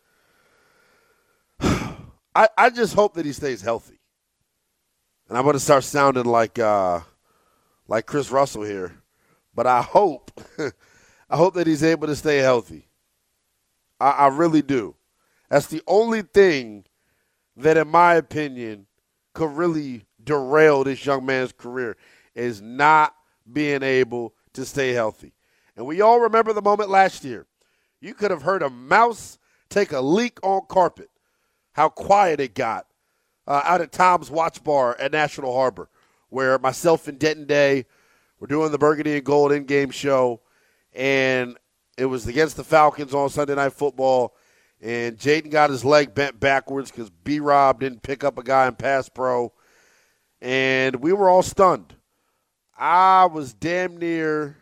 hope that he stays healthy. And I'm going to start sounding like Chris Russell here, but I hope that he's able to stay healthy. I really do. That's the only thing that, in my opinion, could really derail this young man's career, is not being able to stay healthy. And we all remember the moment last year. You could have heard a mouse take a leak on carpet, how quiet it got out at Tom's Watch Bar at National Harbor, where myself and Denton Day were doing the Burgundy and Gold in-game show, and it was against the Falcons on Sunday Night Football, and Jayden got his leg bent backwards because B-Rob didn't pick up a guy in pass pro, and we were all stunned. I was damn near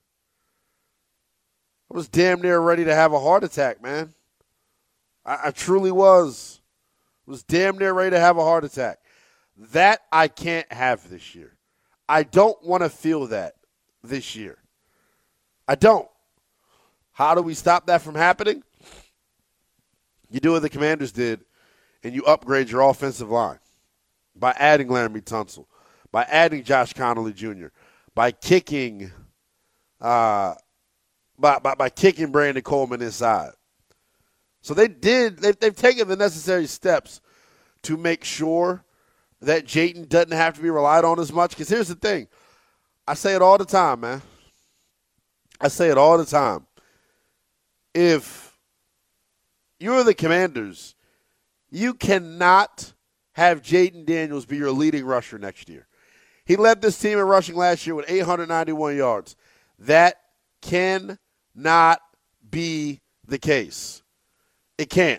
ready to have a heart attack, man. I truly was. Was damn near ready to have a heart attack. That I can't have this year. I don't want to feel that this year. I don't. How do we stop that from happening? You do what the Commanders did, and you upgrade your offensive line by adding Laramie Tunsil, by adding Josh Connolly Jr., by kicking by kicking Brandon Coleman inside. So they've taken the necessary steps to make sure that Jayden doesn't have to be relied on as much. Because here's the thing. I say it all the time, man. I say it all the time. If you're the Commanders, you cannot have Jayden Daniels be your leading rusher next year. He led this team in rushing last year with 891 yards. That cannot be the case. It can't.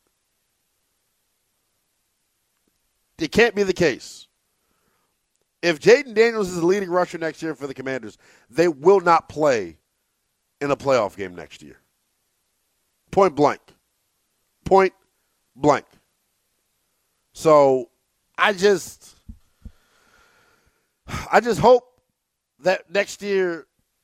It can't be the case. If Jayden Daniels is the leading rusher next year for the Commanders, they will not play in a playoff game next year. Point blank. Point blank. So I just hope that next year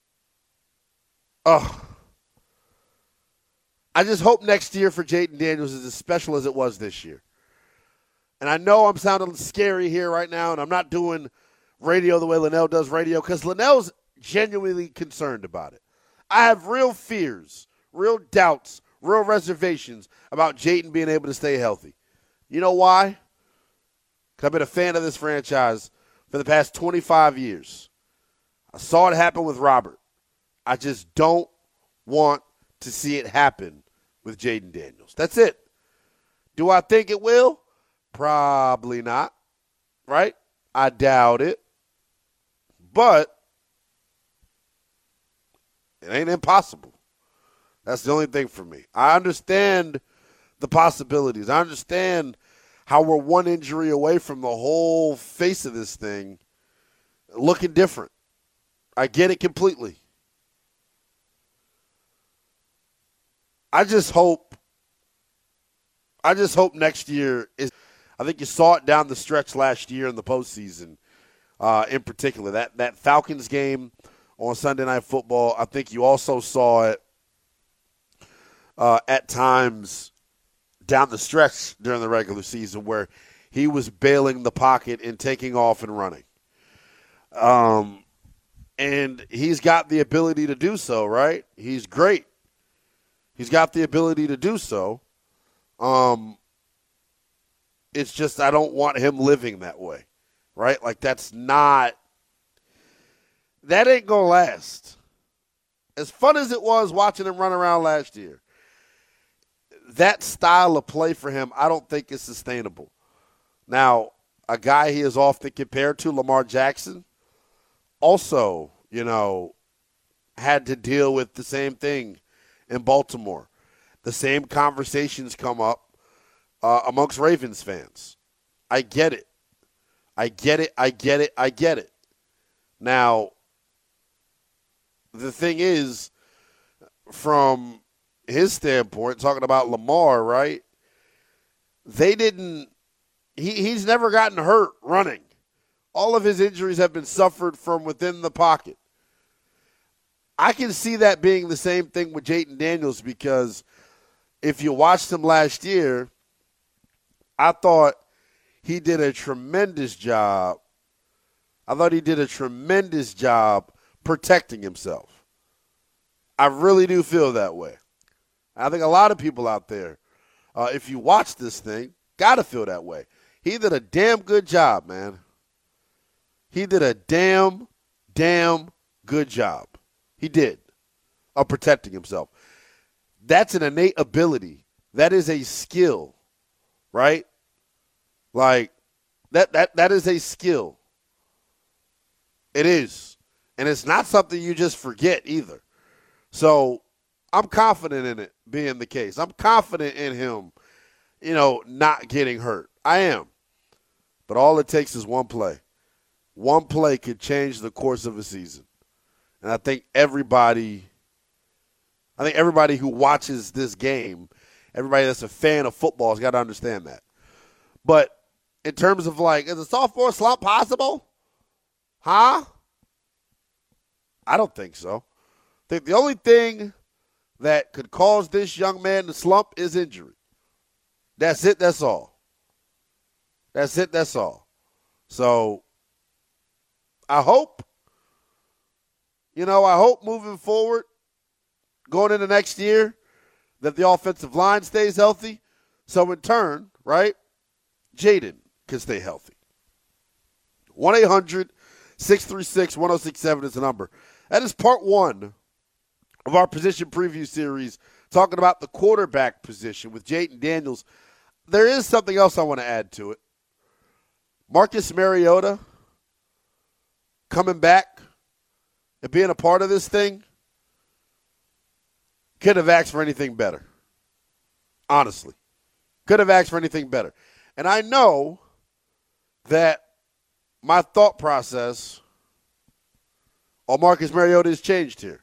I just hope next year for Jayden Daniels is as special as it was this year. And I know I'm sounding scary here right now, and I'm not doing radio the way Linnell does radio, because Linnell's genuinely concerned about it. I have real fears, real doubts, real reservations about Jayden being able to stay healthy. You know why? Because I've been a fan of this franchise for the past 25 years. I saw it happen with Robert. I just don't want to see it happen with Jayden Daniels. That's it. Do I think it will? Probably not, right? I doubt it. But it ain't impossible. That's the only thing for me. I understand the possibilities. I understand how we're one injury away from the whole face of this thing looking different. I get it completely. I just hope next year is. I think you saw it down the stretch last year in the postseason, in particular. That Falcons game on Sunday Night Football, I think you also saw it at times down the stretch during the regular season where he was bailing the pocket and taking off and running. And he's got the ability to do so, right? He's great. He's got the ability to do so. It's just I don't want him living that way, right? Like that ain't going to last. As fun as it was watching him run around last year, that style of play for him I don't think is sustainable. Now, a guy he is often compared to, Lamar Jackson, also, had to deal with the same thing in Baltimore. The same conversations come up amongst Ravens fans. I get it. Now, the thing is, from his standpoint, talking about Lamar, right, he's never gotten hurt running. All of his injuries have been suffered from within the pocket. I can see that being the same thing with Jayden Daniels because if you watched him last year, I thought he did a tremendous job. Protecting himself. I really do feel that way. I think a lot of people out there, if you watch this thing, got to feel that way. He did a damn good job, man. He did a damn good job. He did, of protecting himself. That's an innate ability. That is a skill, right? Like, that is a skill. It is. And it's not something you just forget either. So I'm confident in it being the case. I'm confident in him, not getting hurt. I am. But all it takes is one play. One play could change the course of a season. And I think everybody who watches this game, everybody that's a fan of football has got to understand that. But in terms of is a sophomore slump possible? Huh? I don't think so. I think the only thing that could cause this young man to slump is injury. That's it. That's all. So I hope moving forward, going into next year, that the offensive line stays healthy. So in turn, right, Jayden can stay healthy. 1-800-636-1067 is the number. That is part one of our position preview series, talking about the quarterback position with Jayden Daniels. There is something else I want to add to it. Marcus Mariota coming back and being a part of this thing, couldn't have asked for anything better. Honestly. Couldn't have asked for anything better. And I know that my thought process on Marcus Mariota has changed here.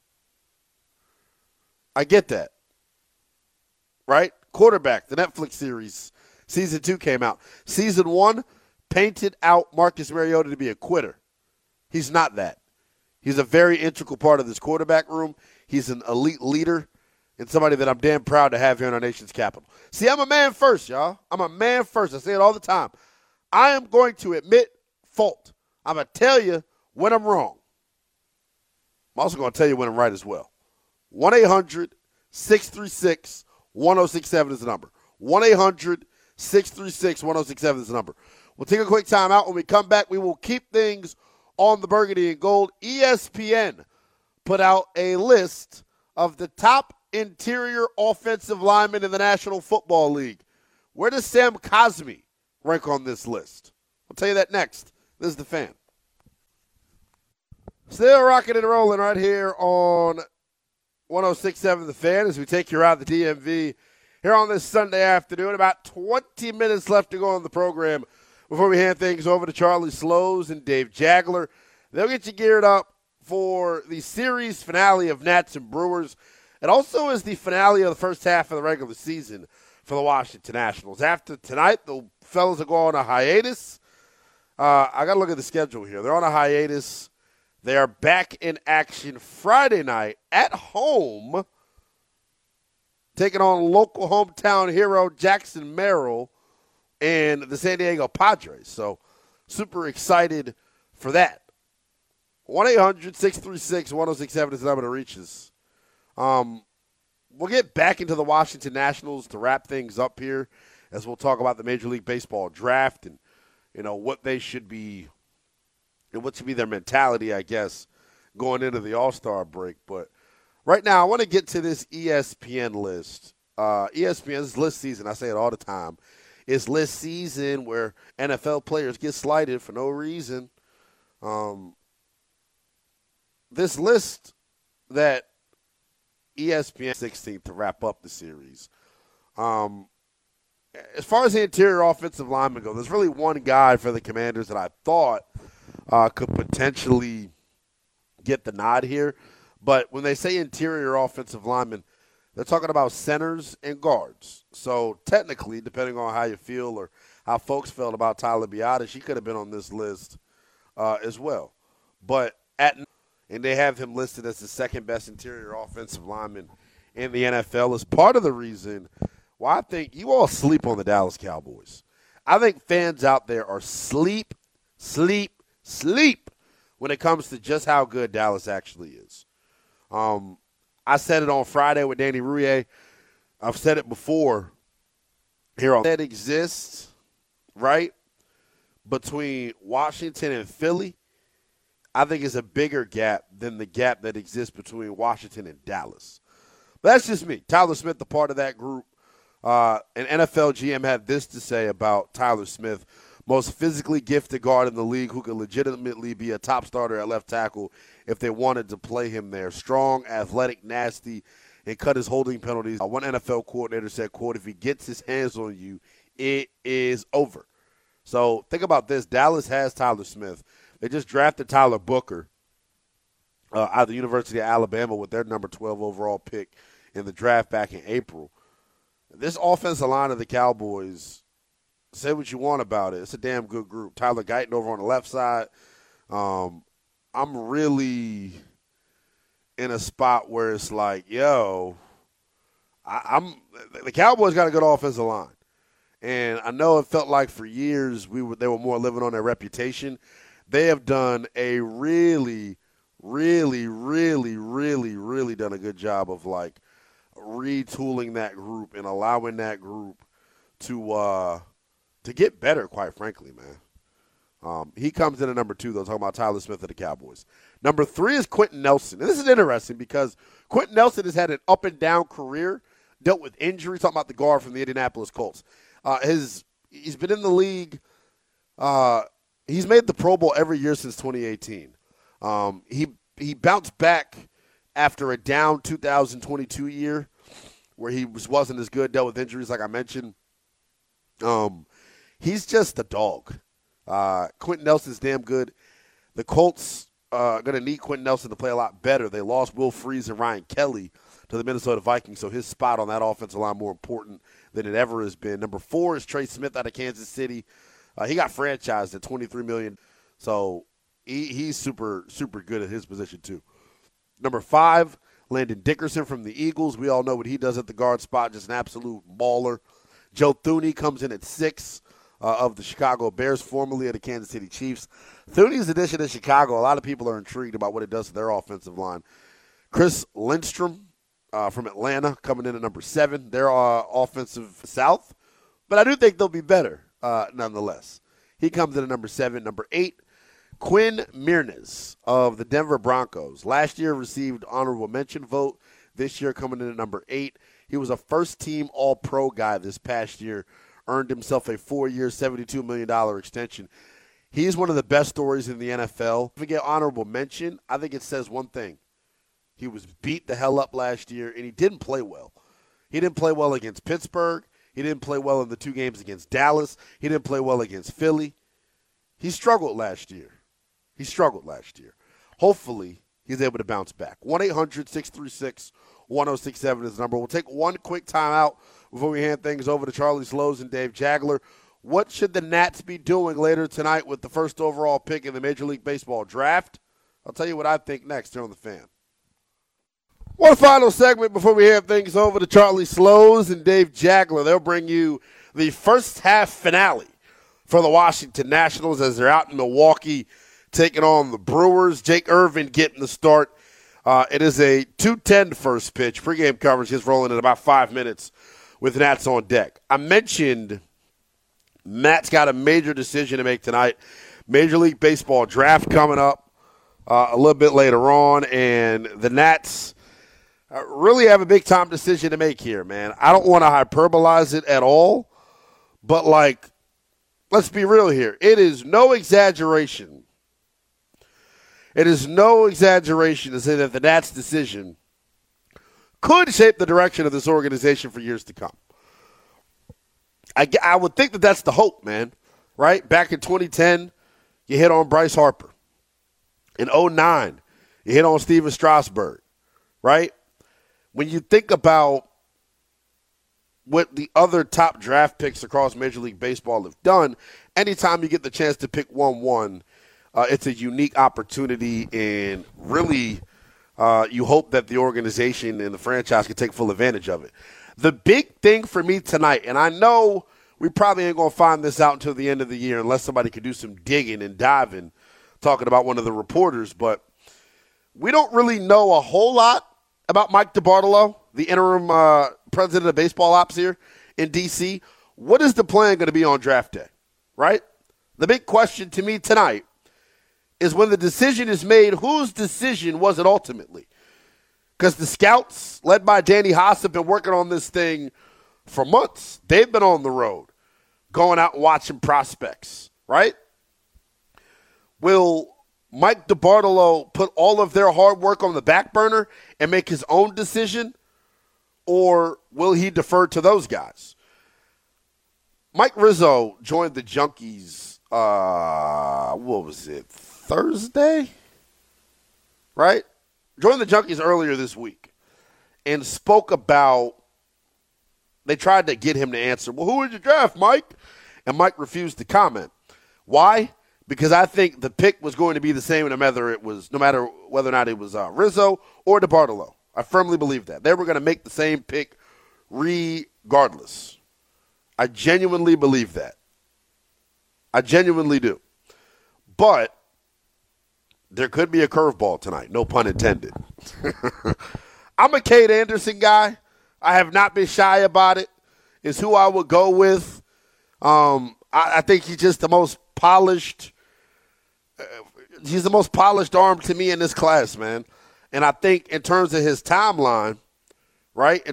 I get that. Right? Quarterback, the Netflix series, Season 2 came out. Season 1 painted out Marcus Mariota to be a quitter. He's not that. He's a very integral part of this quarterback room. He's an elite leader and somebody that I'm damn proud to have here in our nation's capital. See, I'm a man first, y'all. I'm a man first. I say it all the time. I am going to admit fault. I'm going to tell you when I'm wrong. I'm also going to tell you when I'm right as well. 1-800-636-1067 is the number. 1-800-636-1067 is the number. We'll take a quick time out. When we come back, we will keep things on the Burgundy and Gold. ESPN put out a list of the top interior offensive linemen in the National Football League. Where does Sam Cosmi rank on this list? I'll tell you that next. This is The Fan. Still rocking and rolling right here on 106.7 The Fan as we take you around the DMV here on this Sunday afternoon. About 20 minutes left to go on the program before we hand things over to Charlie Slows and Dave Jagler. They'll get you geared up for the series finale of Nats and Brewers. It also is the finale of the first half of the regular season for the Washington Nationals. After tonight, the fellas are going on a hiatus. I got to look at the schedule here. They're on a hiatus. They are back in action Friday night at home, taking on local hometown hero Jackson Merrill and the San Diego Padres. So super excited for that. 1-800-636-1067 is the number to reach us. We'll get back into the Washington Nationals to wrap things up here as we'll talk about the Major League Baseball draft and, what they should be and what should be their mentality, I guess, going into the All-Star break. But right now I want to get to this ESPN list. ESPN's list season, I say it all the time, is list season where NFL players get slighted for no reason. This list that ESPN 16th to wrap up the series. As far as the interior offensive linemen go, there's really one guy for the Commanders that I thought could potentially get the nod here. But when they say interior offensive linemen, they're talking about centers and guards. So technically, depending on how you feel or how folks felt about Tyler Biadasz, he could have been on this list as well. But and they have him listed as the second best interior offensive lineman in the NFL is part of the reason why I think you all sleep on the Dallas Cowboys. I think fans out there are sleep when it comes to just how good Dallas actually is. I said it on Friday with Danny Rouillet. I've said it before here on that exists, right, between Washington and Philly. I think is a bigger gap than the gap that exists between Washington and Dallas. But that's just me. Tyler Smith, a part of that group. An NFL GM had this to say about Tyler Smith, most physically gifted guard in the league who could legitimately be a top starter at left tackle if they wanted to play him there. Strong, athletic, nasty, and cut his holding penalties. One NFL coordinator said, quote, if he gets his hands on you, it is over. So think about this. Dallas has Tyler Smith. They just drafted Tyler Booker out of the University of Alabama with their number 12 overall pick in the draft back in April. This offensive line of the Cowboys, say what you want about it, it's a damn good group. Tyler Guyton over on the left side. I'm really in a spot where it's like, the Cowboys got a good offensive line. And I know it felt like for years they were more living on their reputation. They have done a really, really, really, really, really done a good job of like retooling that group and allowing that group to get better, quite frankly, man. He comes in at number 2, though, talking about Tyler Smith of the Cowboys. Number 3 is Quentin Nelson. And this is interesting because Quentin Nelson has had an up-and-down career, dealt with injuries, talking about the guard from the Indianapolis Colts. He's been in the league he's made the Pro Bowl every year since 2018. He bounced back after a down 2022 year where he wasn't as good, dealt with injuries like I mentioned. He's just a dog. Quentin Nelson's damn good. The Colts are going to need Quentin Nelson to play a lot better. They lost Will Freeze and Ryan Kelly to the Minnesota Vikings, so his spot on that offensive line more important than it ever has been. Number 4 is Trey Smith out of Kansas City. He got franchised at $23 million, so he's super, super good at his position too. Number 5, Landon Dickerson from the Eagles. We all know what he does at the guard spot, just an absolute baller. Joe Thuney comes in at 6 of the Chicago Bears, formerly of the Kansas City Chiefs. Thuney's addition to Chicago, a lot of people are intrigued about what it does to their offensive line. Chris Lindstrom from Atlanta coming in at number 7. They're offensive south, but I do think they'll be better nonetheless. He comes in at number 7. Number 8, Quinn Meinerz of the Denver Broncos. Last year received honorable mention vote. This year coming in at number 8. He was a first-team All-Pro guy this past year. Earned himself a 4-year, $72 million extension. He's one of the best stories in the NFL. If we get honorable mention, I think it says one thing. He was beat the hell up last year, and he didn't play well. He didn't play well against Pittsburgh. He didn't play well in the 2 games against Dallas. He didn't play well against Philly. He struggled last year. Hopefully, he's able to bounce back. 1-800-636-1067 is the number. We'll take one quick timeout before we hand things over to Charlie Slows and Dave Jagler. What should the Nats be doing later tonight with the first overall pick in the Major League Baseball draft? I'll tell you what I think next here on The Fan. One final segment before we hand things over to Charlie Slows and Dave Jagler. They'll bring you the first half finale for the Washington Nationals as they're out in Milwaukee taking on the Brewers. Jake Irvin getting the start. It is a 2:10 first pitch. Pre-game coverage gets rolling in about 5 minutes with Nats on deck. I mentioned Matt's got a major decision to make tonight. Major League Baseball draft coming up a little bit later on, and the Nats really have a big-time decision to make here, man. I don't want to hyperbolize it at all, but, let's be real here. It is no exaggeration. It is no exaggeration to say that the Nats' decision could shape the direction of this organization for years to come. I would think that that's the hope, man, right? Back in 2010, you hit on Bryce Harper. In 2009, you hit on Steven Strasburg, right? When you think about what the other top draft picks across Major League Baseball have done, anytime you get the chance to pick 1-1, it's a unique opportunity, and really you hope that the organization and the franchise can take full advantage of it. The big thing for me tonight, and I know we probably ain't going to find this out until the end of the year unless somebody could do some digging and diving, talking about one of the reporters, but we don't really know a whole lot about Mike DeBartolo, the interim president of baseball ops here in D.C. What is the plan going to be on draft day, right? The big question to me tonight is when the decision is made, whose decision was it ultimately? Because the scouts, led by Danny Haas, have been working on this thing for months. They've been on the road, going out and watching prospects, right? Will Mike DeBartolo put all of their hard work on the back burner and make his own decision, or will he defer to those guys? Mike Rizzo joined the Junkies, what was it, Thursday? Right? Joined the Junkies earlier this week and spoke about, they tried to get him to answer, well, who would you draft, Mike? And Mike refused to comment. Why? Because I think the pick was going to be the same no matter whether or not it was Rizzo or DeBartolo. I firmly believe that. They were going to make the same pick regardless. I genuinely believe that. I genuinely do. But there could be a curveball tonight, no pun intended. I'm a Cade Anderson guy. I have not been shy about it. It's who I would go with. I think he's just the most polished. He's the most polished arm to me in this class, man. And I think in terms of his timeline, right,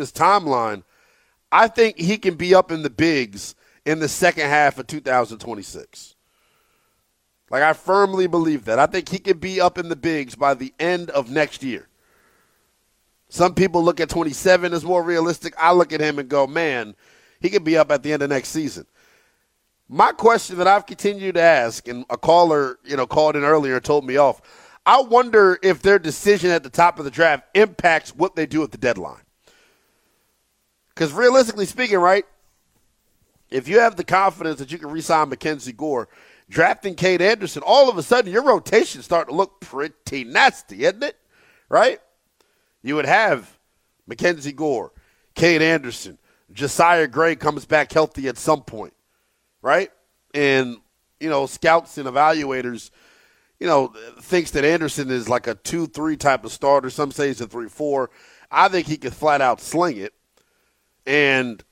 I think he can be up in the bigs in the second half of 2026. I firmly believe that. I think he can be up in the bigs by the end of next year. Some people look at 27 as more realistic. I look at him and go, man, he could be up at the end of next season. My question that I've continued to ask, and a caller, called in earlier and told me off, I wonder if their decision at the top of the draft impacts what they do at the deadline. Because realistically speaking, right, if you have the confidence that you can re-sign Mackenzie Gore, drafting Cade Anderson, all of a sudden your rotation's starting to look pretty nasty, isn't it? Right? You would have Mackenzie Gore, Cade Anderson, Josiah Gray comes back healthy at some point, right? And, scouts and evaluators, thinks that Anderson is like a 2-3 type of starter. Some say he's a 3-4. I think he could flat out sling it. And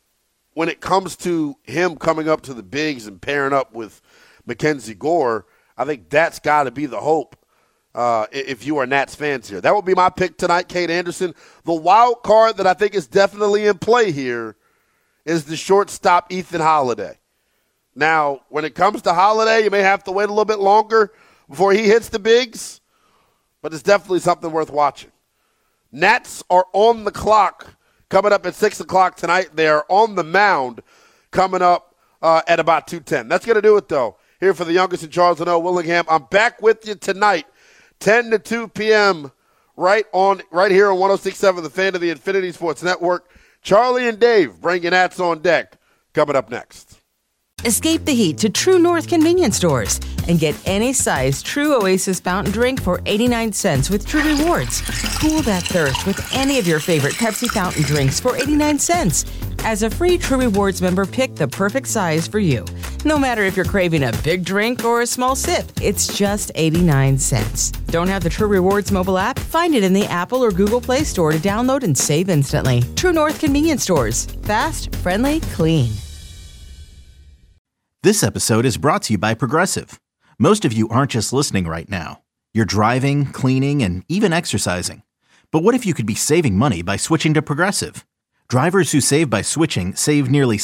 when it comes to him coming up to the bigs and pairing up with Mackenzie Gore, I think that's got to be the hope if you are Nats fans here. That would be my pick tonight, Kate Anderson. The wild card that I think is definitely in play here is the shortstop Ethan Holiday. Now, when it comes to Holiday, you may have to wait a little bit longer before he hits the bigs, but it's definitely something worth watching. Nats are on the clock coming up at 6 o'clock tonight. They are on the mound coming up at about 2:10. That's going to do it, though, here for the youngest in Charles and O. Willingham. I'm back with you tonight, 10 to 2 p.m., right here on 106.7, the Fan of the Infinity Sports Network. Charlie and Dave bring your Nats on deck coming up next. Escape the heat to True North convenience stores and get any size True Oasis fountain drink for 89 cents with True Rewards. Cool that thirst with any of your favorite Pepsi fountain drinks for 89 cents. As a free True Rewards member, pick the perfect size for you. No matter if you're craving a big drink or a small sip, it's just 89 cents. Don't have the True Rewards mobile app? Find it in the Apple or Google Play Store to download and save instantly. True North convenience stores. Fast, friendly, clean. This episode is brought to you by Progressive. Most of you aren't just listening right now. You're driving, cleaning, and even exercising. But what if you could be saving money by switching to Progressive? Drivers who save by switching save nearly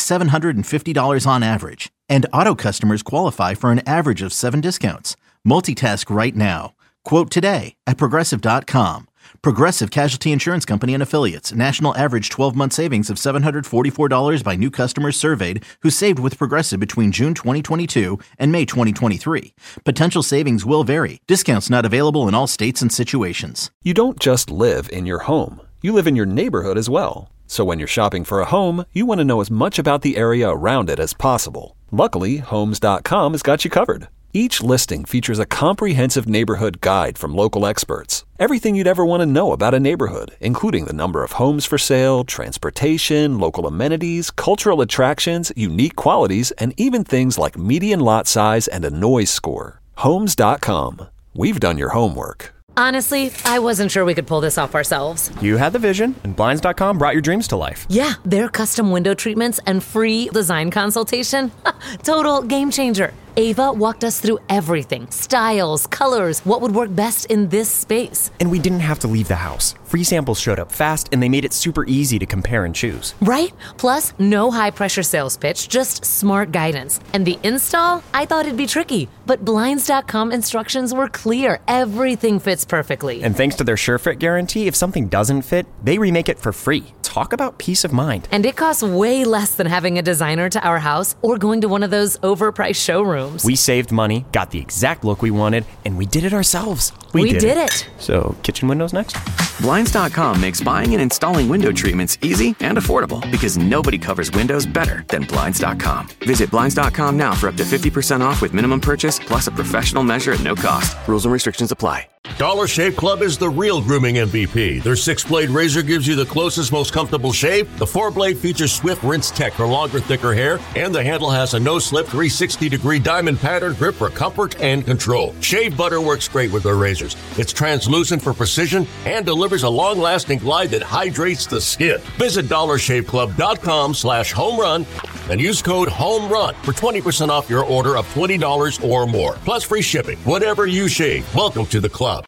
$750 on average. And auto customers qualify for an average of 7 discounts. Multitask right now. Quote today at Progressive.com. Progressive Casualty Insurance Company and Affiliates. National average 12-month savings of $744 by new customers surveyed who saved with Progressive between June 2022 and May 2023. Potential savings will vary. Discounts not available in all states and situations. You don't just live in your home. You live in your neighborhood as well. So when you're shopping for a home, you want to know as much about the area around it as possible. Luckily, Homes.com has got you covered. Each listing features a comprehensive neighborhood guide from local experts. Everything you'd ever want to know about a neighborhood, including the number of homes for sale, transportation, local amenities, cultural attractions, unique qualities, and even things like median lot size and a noise score. Homes.com. We've done your homework. Honestly, I wasn't sure we could pull this off ourselves. You had the vision, and Blinds.com brought your dreams to life. Yeah, their custom window treatments and free design consultation. Total game changer. Ava walked us through everything. Styles, colors, what would work best in this space. And we didn't have to leave the house. Free samples showed up fast, and they made it super easy to compare and choose. Right? Plus, no high-pressure sales pitch, just smart guidance. And the install? I thought it'd be tricky, but Blinds.com instructions were clear. Everything fits perfectly. And thanks to their SureFit guarantee, if something doesn't fit, they remake it for free. Talk about peace of mind. And it costs way less than having a designer to our house or going to one of those overpriced showrooms. We saved money, got the exact look we wanted, and we did it ourselves. We did it. So, kitchen windows next? Blinds.com makes buying and installing window treatments easy and affordable because nobody covers windows better than Blinds.com. Visit Blinds.com now for up to 50% off with minimum purchase plus a professional measure at no cost. Rules and restrictions apply. Dollar Shave Club is the real grooming MVP. Their 6-blade razor gives you the closest, most comfortable shave. The 4-blade features Swift Rinse Tech for longer, thicker hair, and the handle has a no-slip 360-degree diamond pattern grip for comfort and control. Shave butter works great with their razors. It's translucent for precision and delivers a long-lasting glide that hydrates the skin. Visit DollarShaveClub.com/homerun and use code HOMERUN for 20% off your order of $20 or more. Plus free shipping. Whatever you shave, welcome to the club.